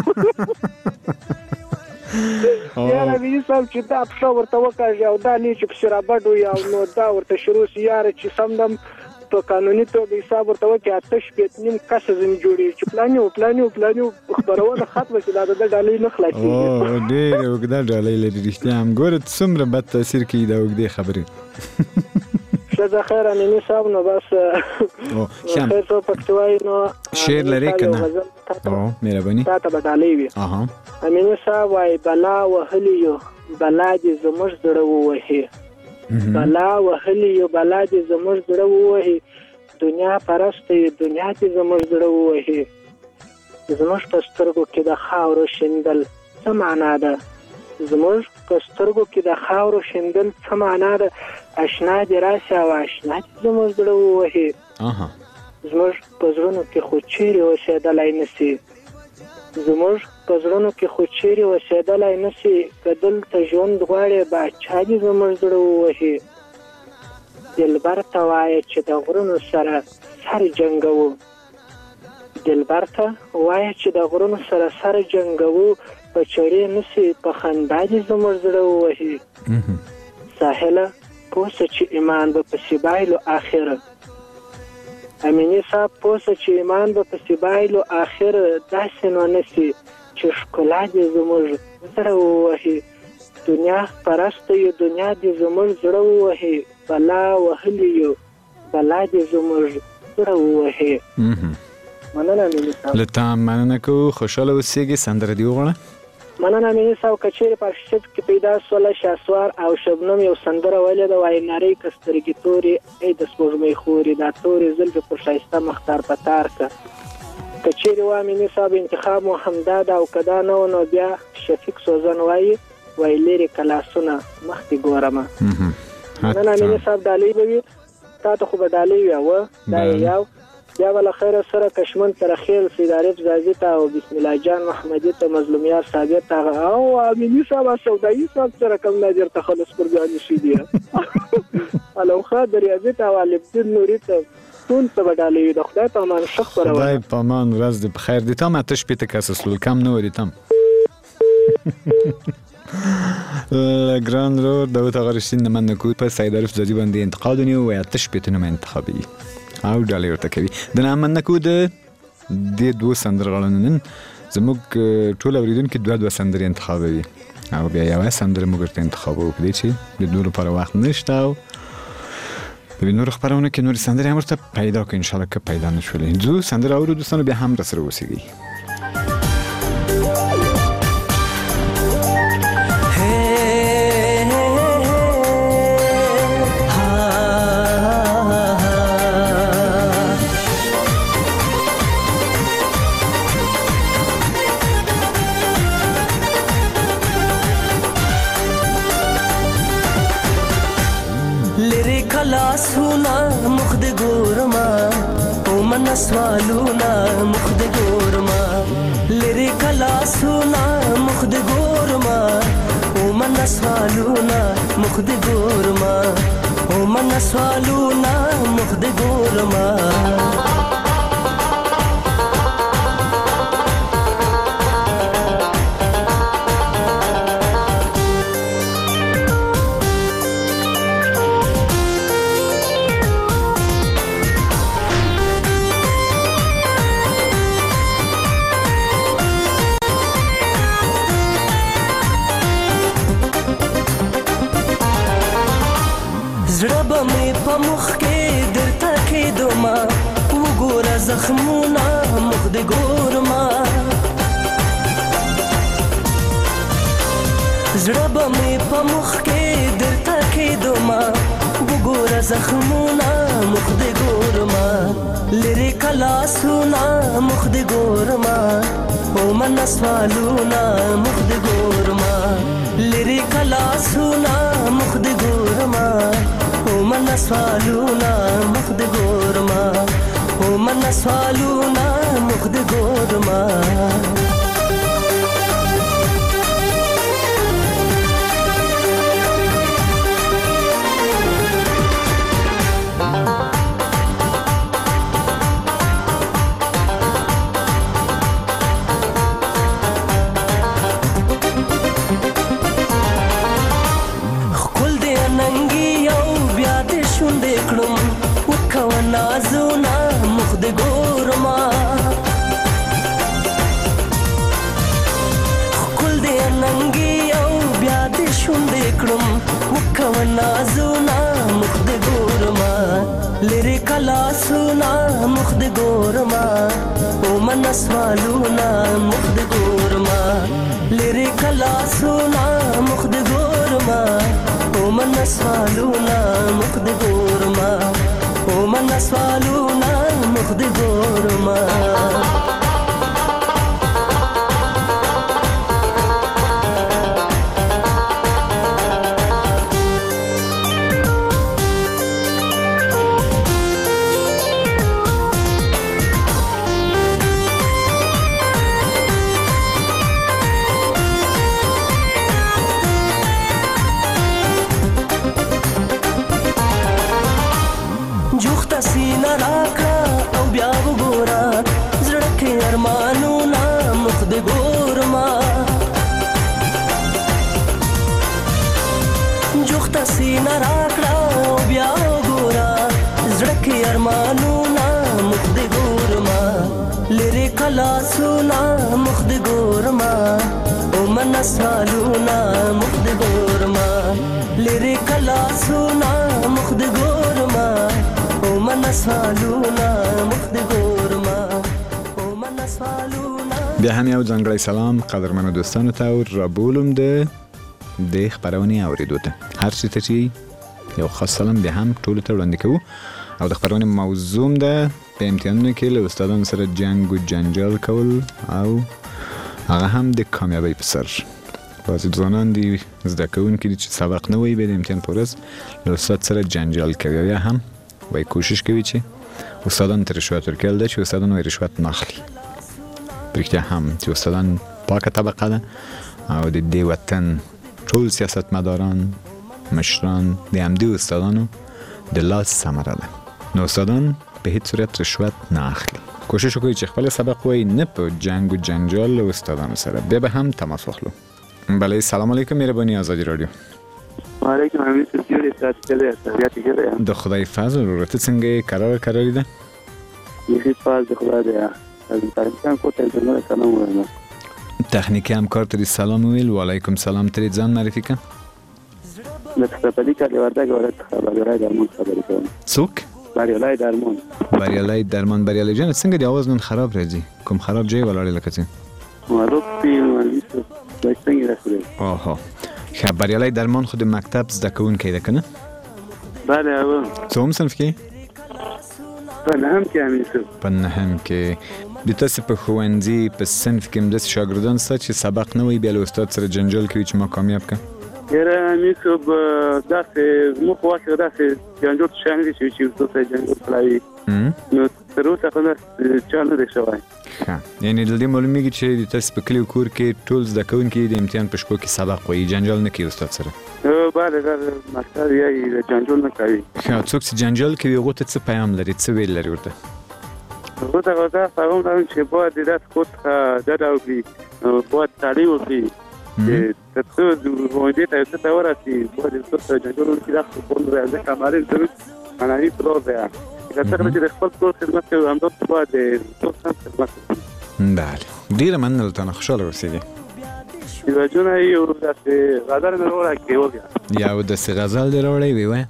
یاره امیني صاحب چې دا پښه ورته وکاږي او دا لې چې پسې رابډ وي او نو دا ورته شروع سي یاره چې سمدم په قانوني توګه حساب ورته وکړي 8.5 کسه ځینې جوړېږي چې پلاني خپرونه ختمه شي دا د ډالۍ نه خلاصېږي. ډېرې اوږده ډالۍ لري رښتیا هم. ګوره څومره بد تاثیر کوي دا اوږدې خبرې. ښځه خیر امیني صاحب نو بس خیر څه پکې وایي نو شعر لرې که نه؟ مهرباني تا ته به ډالۍ وي. امیني صاحب وایي بلا وهلي یو بلا دې زموږ زړه ووهي، بلا وهلي یو بلا دې زموږ زړه ووهي، دنیا پرسته یو دنیا دې زموږ زړه ووهي، زموږ په سترګو کې د خاورو شیندل څه معنا ده، زموږ په سترګو کې د خاورو شیندل څه معنا ده، اشنا دې راشي او اشنا دې زموږ زړه ووهي، زموږ په زړونو کې خو چیرې اوسېدلی نشي، زموږ په زړونو کې خو چیرې اوسېدلی نشي، که دلته ژوند غواړې باچا دې زموږ زړه ووهي، دلبر ته وایه چې د غرونو سره سر جنګوو، دلبر ته وایه چې د غرونو سره سر جنګوو، په چړې نشي په خندا دې زموږ زړه ووهي، ساحله پوه شه چې ایمان به پسې بایلو آخره، امینی صاحب پوسه چې ایمان به پسې بایلو آخر داسې نو نسی چې ښکلا دې زموږ زړه ووهي دنیا پرسته یو دنیا دې زموږ زړه ووهي بلا وهلی یو بلا دې زموږ زړه ووهي مننه امینی صاحب له تا مننه کوو خوشحاله اوسېږي سندره دې وغواړه مننه امینی صاحب که چیرې په شت کې پیدا سوله شاسوار او شبنم یو سندره ویلې ده وایي نارې که سترګې تورې ای د سپوږمۍ خورې دا تورې زلفې پر ښایسته مختار په تار که چیرې و امینی صاحب انتخاب مو همدا ده او که دا نه و نو بیا شفیق سوزن وایي لرې کلاسونه مخکې ګورمه مننه امینی صاحب ډالۍ به وي تا ته خو به ډالۍ ویاوه دا یې یو بیا به له خیره سره کشمن ترخیل سید عارف زازي ته او بسم الله جان محمدي ته مظلومیار صابر ته او امینی صاحب سودایي صاحب سره کوم ناظر ته خلص پر ځان شي دي الو خاطر ریاضي ته والدین نوري ته ټول ته ډالۍ د خدای په امان شخ پروا خدای په امان ورځ دې بخیر دي تام آتش پیته کاسسل کم نه ودی تام ګران رو داوود آقا رشید من نکود په سید عارف زادی باندې انتقاد ونیو و آتش پیته نوم انتخابي او ډالۍ ورته کوي د نامن نکود د دوه سندرغړنن زموږ ټول اوریدونکو دوه سندرې انتخابوي او بیا یو سندره موږ ته انتخابو کړی چې د دوه لپاره وخت نشته او د نور خبرونه کې نور سندرې هم ورته پیدا کړو ان شاء الله که پیدا نشولې زو سندره اورو دوستانو بیا هم سره اوسېږي لاسونا مخد ګورما او من سوالونا مخد ګورما لری کلاسونا مخد ګورما او من سوالونا مخد ګورما او من سوالونا مخد ګورما په مخ کې درته کې دوما وګوره زخمونه مخ دې ګورما زړه به مې په مخ کې درته کې دوما وګوره زخمونه مخ دې ګورما لري کلاسونه مخ دې ګورما او من سوالونه مخ دې ګورما لري کلاسونه مخ دې ګورما او من سوالونا مخ د ګورما او من سوالونا مخ د ګورما نازونا مخ د ګورما خپل دې ننګي او بیا دې شونډې کړم وکو نازونا مخ د ګورما لری کلاسونا مخ د ګورما او من سوالونا مخ د ګورما لری کلاسونا مخ د ګورما او من سوالونا مخ د ګورما او من سوالونا مخ د ګورما سینه راکړه او بیا وګوره زړه کې ارمانونه مخ د ګورما جوخته سینه راکړه او بیا وګوره زړه کې ارمانونه کلاسونا مخد ګورما او من سالونا مخد ګورما لری کلاسونا مخد ګورما او من سالونا مخد ګورما او من سالونا. بیا هم یو ځانګړی سلام قدرمنو دوستانو ته رابولم د خبرونې اوریدو ته. هر څه ته چې یو خاص سلام بیا هم ټولو ته وړاندې کوو او د خبرونې موضوع ده په امتحانونو کې له استادانو سره جنگ و جنجال کول او هغه هم د کامیابی په سر. بعضې ځوانان دي زده کوونکي دي چې سبق نه وایي بیا د امتحان په ورځ له استاد سره جنجال کوي او یا هم وایي کوشش کوي چې استادانو ته رشوت ورکول ده چې استادان وایي رشوت نه اخلي. په رښتیا هم چې استادان پاکه طبقه ده او د دې وطن ټول سیاستمداران مشران د همدې استادانو د لاس ثمره ده. نو استادان په هیڅ صورت رشوت نه اخلي. کوشش وکړئ چې خپل سبق وایي نه په جنگ و جنجال له استادانو سره. بیا به هم تماس واخلو. بله سلام علیکم مهرباني آزادی رادیو. وعلیکم همین سوسیوری ساتلی اصلیاتی گره د خدای فضل رورته څنګه قراری ده؟ یخی فاز د خدای ده از تاریخان کو تلفن سلام وایما. تخنیکی همکار تری سلام ویل و علیکم سلام تری ځان معرفي کړه. لطفاً کلی وردگ وارد بریالای درمان خبری کنم. څوک؟ بریالای درمان. بریالای جان څنګه دی आवाज نن خراب راځي؟ کوم خراب ځای ولاړ لکه څنګه؟ معروف پی مالویسو څنګه راځي؟ آها. خب بریالای درمان خود مکتب زده کوونکی ده کنه؟ بله او. څوم صنف کې؟ په نهم کې همیشه. په نهم کې. د تاسو په ښوونځي په صنف کې هم داسې شاګردان شته چې سبق نه وایي بیا له استاد سره جنجال کوي چې ما کامیاب کړم؟ یاره همیشه داسې زموږ په وخت کې داسې جنجال شوی نه دي چې استاد سره جنجال کړی نو تر اوسه خو چا نه دی شوی. ښه یعنې له دې معلومیږي چې د تاسو په کلي او کور کې ټول زده کوونکي د امتحان په شپو کې سبق وایي جنجال نه کوي استاد سره؟ بله مکتب یې جنجال نه کوي. ښه څوک چې جنجال کوي هغو ته څه پیام لري څه ویل لري ورته؟ هغو ته پیغام لرم چې باید د داسې کور څخه ډډه وکړي باید تعلیم وکړي چې تر څو ښوونځي ته یو څه ته ورسي باید استاد سره جنجال وکړي دا خو کور دی ځکه معلم ضرور معنوي پلار دی که څنګه چې د خپل کور خدمت کوي همداسې باید د استاد هم خدمت وکړي. بله ډېره مننه له تا نه خوشحاله اوسېږې. یوه جونه یو داسې غزل مې راوړی کې وبیا یو داسې غزل دې راوړی وی وایه.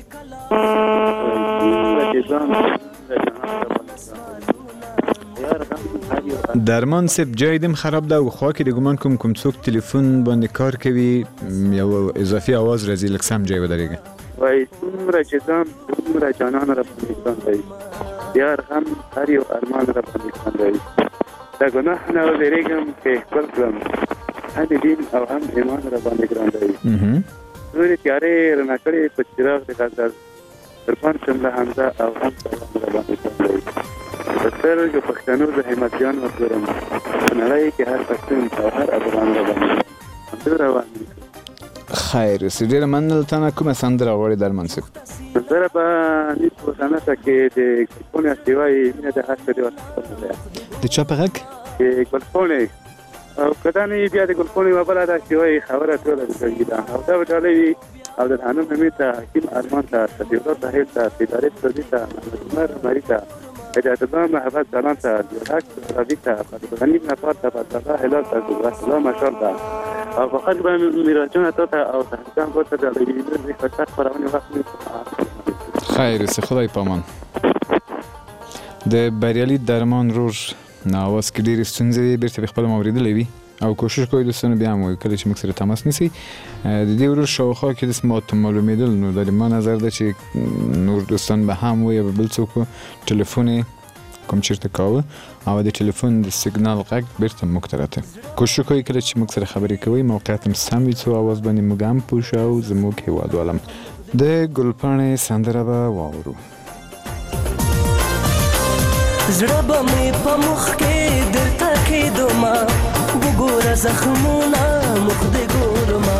درمان صاحب جای دم خراب ده و خواهی که گمان کوم څوک تلیفون باندې کار کوي یو اضافي आवाज راځي لږ سم ځای ودرېږه. وایي څومره چې ځان دومره جانان را باندې ګران دی یار هم هر یو ارمان را باندې ګران دی د ګناه نه وېرېږم چې خپل کړم هم دین او هم ایمان را باندې ګران دی نورې تیارې رڼا کړې په چراغ د غزل قربان شم له حمزه او هم سلام را باندې ګران دی په سترګو پښتنو د همتیان وګورم په نړۍ کې هر پښتون او هر افغان را باندې روان دی. خیر اوسې ډېره مننه له تا نه کومه سندره غواړې درمان صاحب؟ سندره به نیت روزانه ته کې د ګلپاڼې استوایي مینه د هر سړي ورته د چا په غږ؟ د ګلپاڼې او که دا نه وي بیا د ګلپاڼې یوه بله ده چې وایي خبره ټوله د زړګي ده او دا به ډالۍ وي او د حنون امید ته حکیم ارمان ته صدیقالله طاهر ته سیدارې سعودي ته محمد عمر عمري ته هدایت الله محبت سلام ته عبدالحق رابي ته غني نفار ته عبدالله هلال ته الله مشال ته او فقط به میراجونه تا ته او تحقیقان ورته د لویدیوی خطر خبرونه وخت خیر اوسې خدای پامان. د بریالي درمان رور نه اواز کې ډېرې ستونزې بېرته په خپله اورېدلی وي او کوشش کوئ دوستانو بیا هم وایو کله چې موږ سره تماس نیسئ د دې ورور شاوخوا کې داسې ماته معلومېدل نو دا د ما نظر ده چې نور دوستان به هم وایي یا به بل څوک ټلیفون یې کوم چېرته کاوه او د ټلیفون د سیګنال غږ بیرته موږ ته راته کوشش کوئ کله چې موږ سره خبرې کوئ موقعیت هم سم وي څو اواز باندې موږ هم پوه شو او زموږ هېوادوال هم. د ګلپاڼې سندره به واورو. زړه به مې په مخ کې درته کېدمه وګوره زخمونه مخ دې ګورمه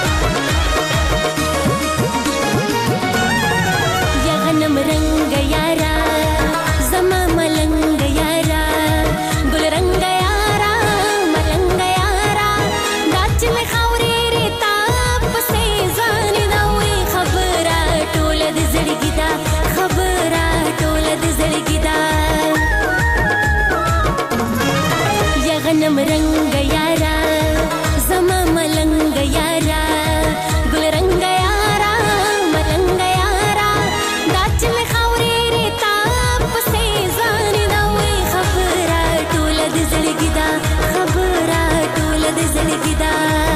یا غنم رنگ یار ملنګ یارا زما ملنګ یارا ګل رنگ یارا ملنګ یارا دا چې مې خاورې ریتا پسې ځان دا وې خبره ټوله د زړګي دا خبره ټوله د زړګي دا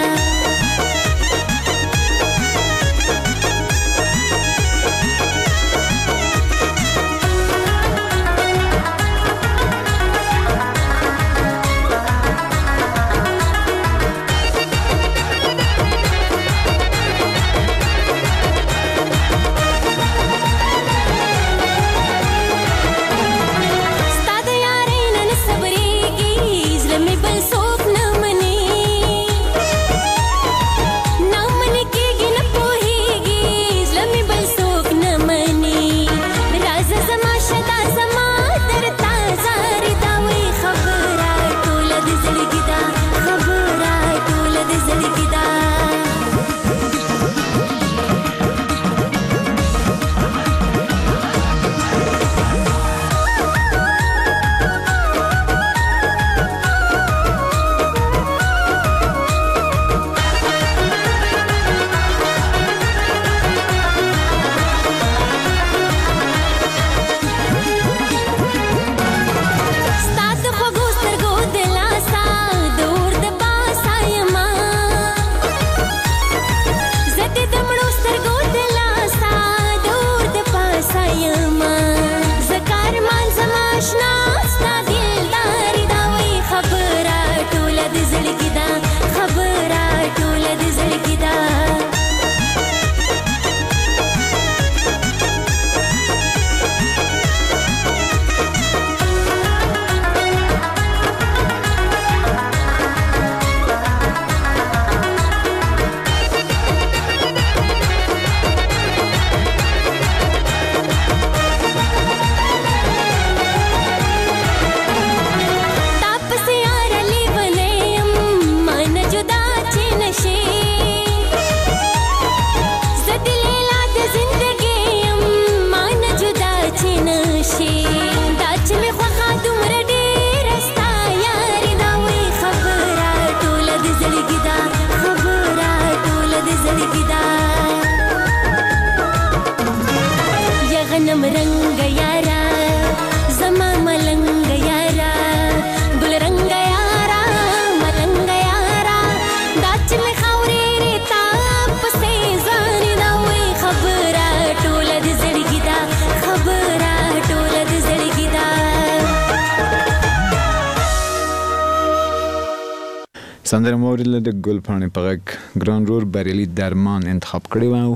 سندره موریله د ګل پاڼې په غږ ګران رور بریلي درمان انتخاب کړی و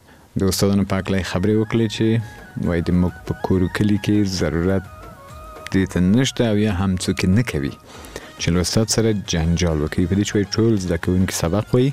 د استادانو په هکله خبرې وکړې چې وایي د موږ په کور و کلي کې ضرورت دې ته نشته او یا هم څوک نه کوي چې له استاد سره جنجال وکړي په دې چې وایي ټول زده کوونکي سبق وایي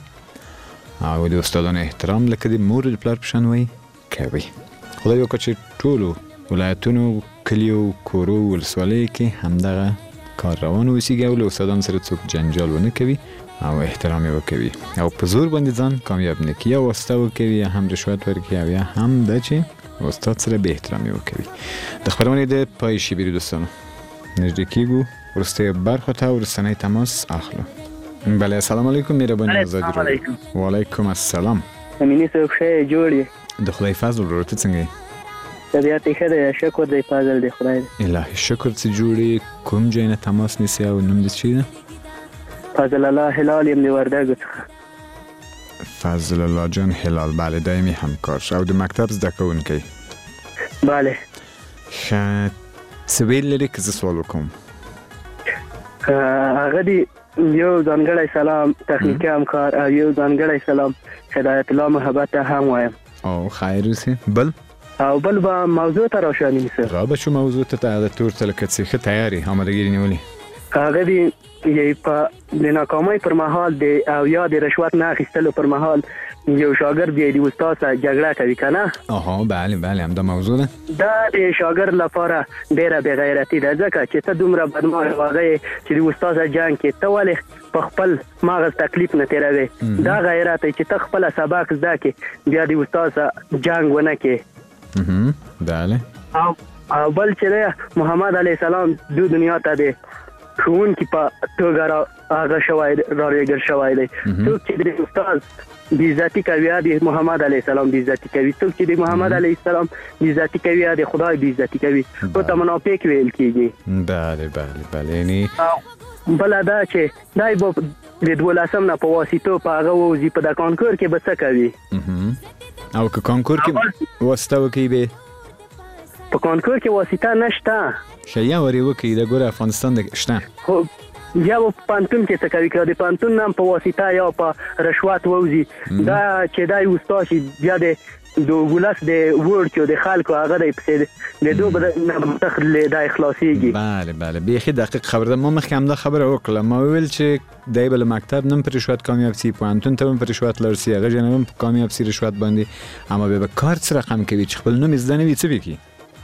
او د استادانو احترام لکه د مور د پلار په شان وایي کوي خدای وکړه چې ټولو ولایتونو کلیو کورو ولسوالیو کې همدغه کار روان وسیږي او له استادانو سره څوک جنجال ونه کوي او احترام یې وکوي او په زور باندې ځان کامیاب نه کړي یا واسطه وکوي یا هم رشوت ورکړي او یا هم دا چې استاد سره بې احترامي وکوي د خپرونې د پای شیبري دوستانو نږدې کېږو وروستۍ برخو ته وروستنی تماس اخلو بله السلام علیکم مهرباني ازادي راډیو وعلیکم السلام امینی صاحب ښه جوړ یې د خدای فضل ورور ته څنګه یې طبیعت یې ښه دی شکر دی فضل دی خدای دی الهي شکر چې جوړې کوم ځای نه تماس نیسي او نوم دې څه ده فضل الله هلال یم د وردګو څخه فضل الله جان هلال بله دایمي همکار او د مکتب زده کوونکی بله ښه څه ویل لري که زه سوال وکړم هغه دی یو ځانګړی سلام تخنیکي همکار او یو ځانګړی سلام هدایت الله محبت ته هم وایم او خیر اوسې بل او بل به موضوع ته راشانیم سر را به شو موضوع ته د تور تلکه څه ښه تیاری آمادګي نیولې هغه دی یې په د ناکامۍ پر مهال د او یا د رشوت نه اخیستلو پر مهال یو شاګرد یې د استاد سره جګړه کوي کنه آها بله بله همدا موضوع ده دا د شاګرد لپاره ډیره بې غیرتي ده ځکه چې ته دومره بدمعاش واغې چې د استاد سره جنګ کې ته ولې په خپل مغز تکلیف نه تیروي دا غیرت چې ته خپل سبق زده کې بیا د استاد سره جنګ ونه کې بله او بل چې محمد علیه السلام دو دنیا ته دی ښوونکي په توګه هغه شوی راریږل شوی دی. څوک چې د استاد بیزتی کوي د محمد علیه السلام بیزتی کوي، څوک چې د محمد علیه السلام بیزتی کوي د خدای بیزتی کوي، او ته منافق ویل کیږي. بله بله بله. یعنی بله دا چې دای به د 12 نه په واسطو په هغه وځي په د کانکور کې به څه کوي، او که کانکور کې واسطه وکړي به په کانکور کې واسطه نشته شیا وری وکړي د ګوره افغانستان د شته خو یا په پانتون کې څه کوي، که د پانتون نام په واسطه یا په رشوت ووځي دا چې دای استاد شي بیا د ولس د ورډ کې د خلکو هغه د دو متخل د اخلاصيږي. بله بله بیخي دقیق خبره ده. ما مخکې هم دا خبره وکړه، ما ویل چې دای بل مکتب نم پر رشوت کامیاب سی، پوهنتون ته هم پر رشوت لاړ سي، هغه جنم کامیاب سی رشوت باندې، اما به کار څه رقم کوي چې خپل نوم زده نه وي څه وکړي.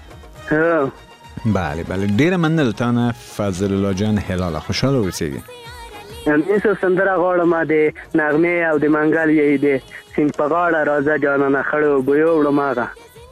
بله بله. ډیره مننه له تا نه فضل الله جان هلال، خوشحاله اوسئ. همیشه سندره غواړم د نغمه او د منګل یې د سیند په غاړه راځه جانانه خړو بویو وړم هغه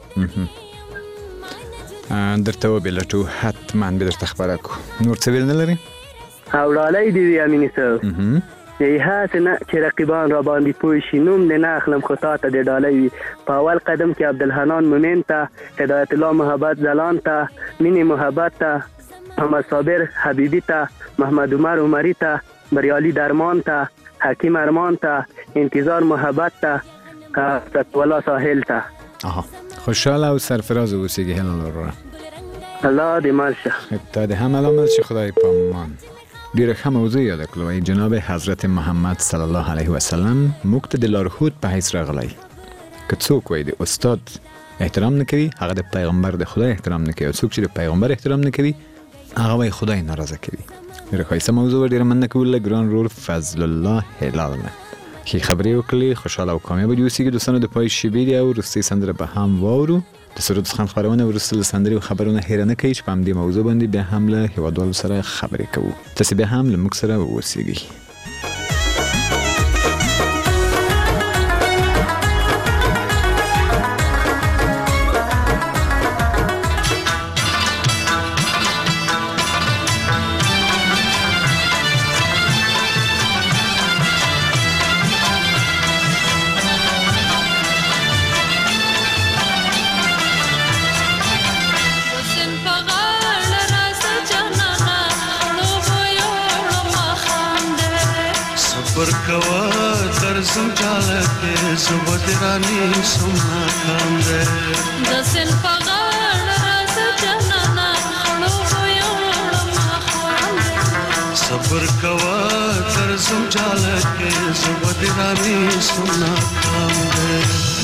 درته وبلټو حتما به درته خبره کو. نور څه ویل نه لري؟ او ډالۍ دی امینه صاحب یې هات نه چې رقیبان را باندې پوه شي، نوم نه اخلم خو تا ته د ډالۍ وي. په اول قدم کې عبدالحنان مومن ته، هدایت الله محبت زلان ته، مینې محبت ته، محمد صابر حبیبی ته، محمد عمر عمری ته، بریالی درمان ته، حکیم ارمان ته، انتظار محبت ته، فتولا ساحل ته. خوشحاله او سرفراز اوسیږي هلال ورور. الله دې مالشه. تا دې هم علامت شي خدای پامان. ډیره ښه موضوع یاد کړو. جناب حضرت محمد صلی الله علیه وسلم موږ ته د لارښود په حیث راغلی. که څوک وایي د استاد احترام نه کوي هغه د پیغمبر د خدای احترام نه کوي، او څوک چې د پیغمبر احترام نه کوي هغه وایي خدای ناراضه کوي. ډیره ښایسته موضوع، ډیره مننه کوو له ګران رور فضل الله هلال نه. ښې خبرې وکړلې، خوشحاله او کامیابه دې اوسېږي. دوستانو د پای شیبې دي او وروستۍ سندره به هم واورو. د سرود خان خپرونه وروسته له سندرې او خبرونه هیره نه کوي چې په همدې موضوع باندې بیا هم له هیوادوالو سره خبرې کوو. تاسې بیا هم له موږ سره واوسېږئ. ورکوا درزم چالکه زبد رانی سمنا کام ده دسن پغاړ راز جنانا خړو یو ما خوان صبر کوا درزم چالکه زبد رانی سمنا کام ده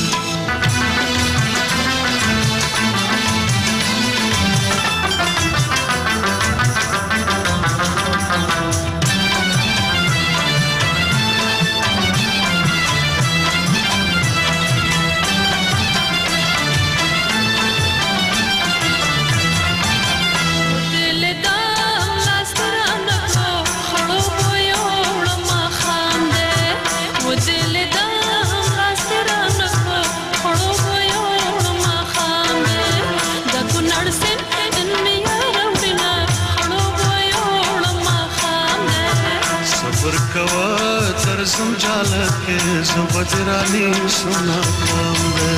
درزم جالکه زبد رانی سنا کام ده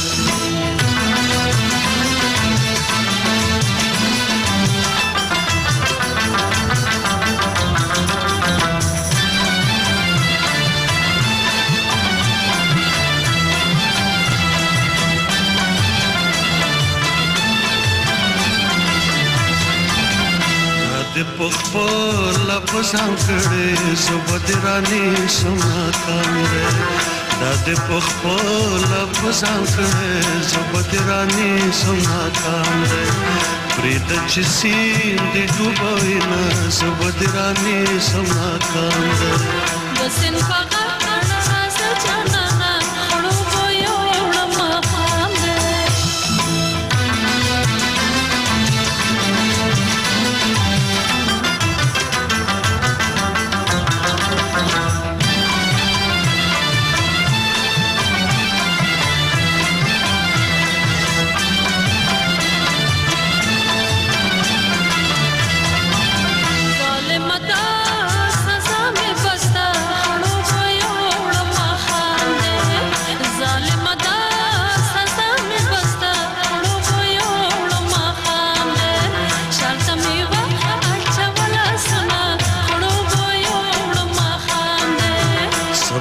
د پخپل لفظان کړي زبد رانی سنا کام ده د پخپل لفظان کړي زبد رانی سنا کام ده پرید چې سین د ډوبوینا زبد رانی سنا کام ده دسن پغاړ راز جنانا خړو یو ما خوان ده ظالم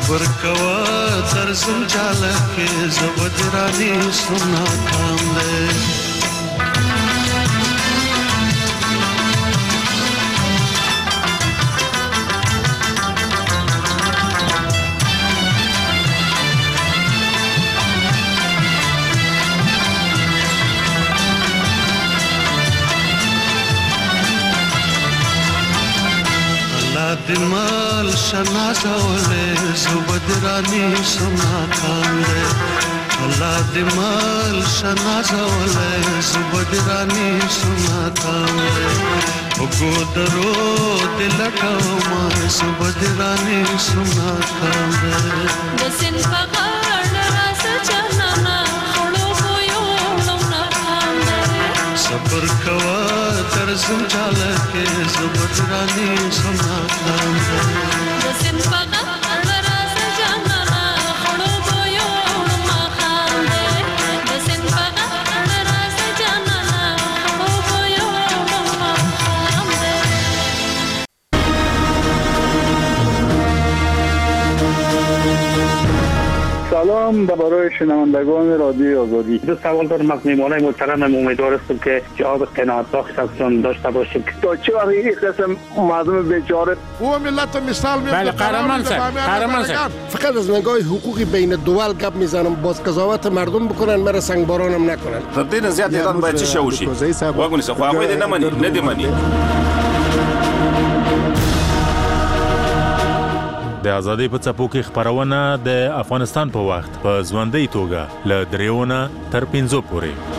صبر کوا درزم چاله کې زبدرانی سنا کام دې دمال شنازوله زبدرانی سنا کام دے اللہ دمال شنازوله زبدرانی سنا کام دے وګودرو دلټو ما زبدرانی سنا کام دے دسن پغړ راس چنانا خړو پویو نونا کام دے صبر کوا درزم چاله کې زبدرانی سنا کام دے دسن پغړ راس چنانا خړو پویو نونا کام دے دسن پغړ راس چنانا خړو پویو نونا کام دے سلام برای شنوندگان رادیو آزادی. دو سوال دارم از میهمانای محترمم. امیدوار هستم که جواب قناعت بخش ازشون داشته باشیم. تا چه وقت این قسم مردم بیچاره او ملت مثال میاد. بله قهرمان سر فقط از نگاه حقوقی بین دول گپ میزنم، باز قضاوت مردم بکنن، مرا سنگبارانم نکنن. تر دې نه زیات ایران باید چی شوشي واګونی څه خو هغه دې نه مني نه دی مني. د ازادۍ په څپو کې خبرونه د افغانستان په وخت په ژوندۍ توګه له 3 تر 5 پورې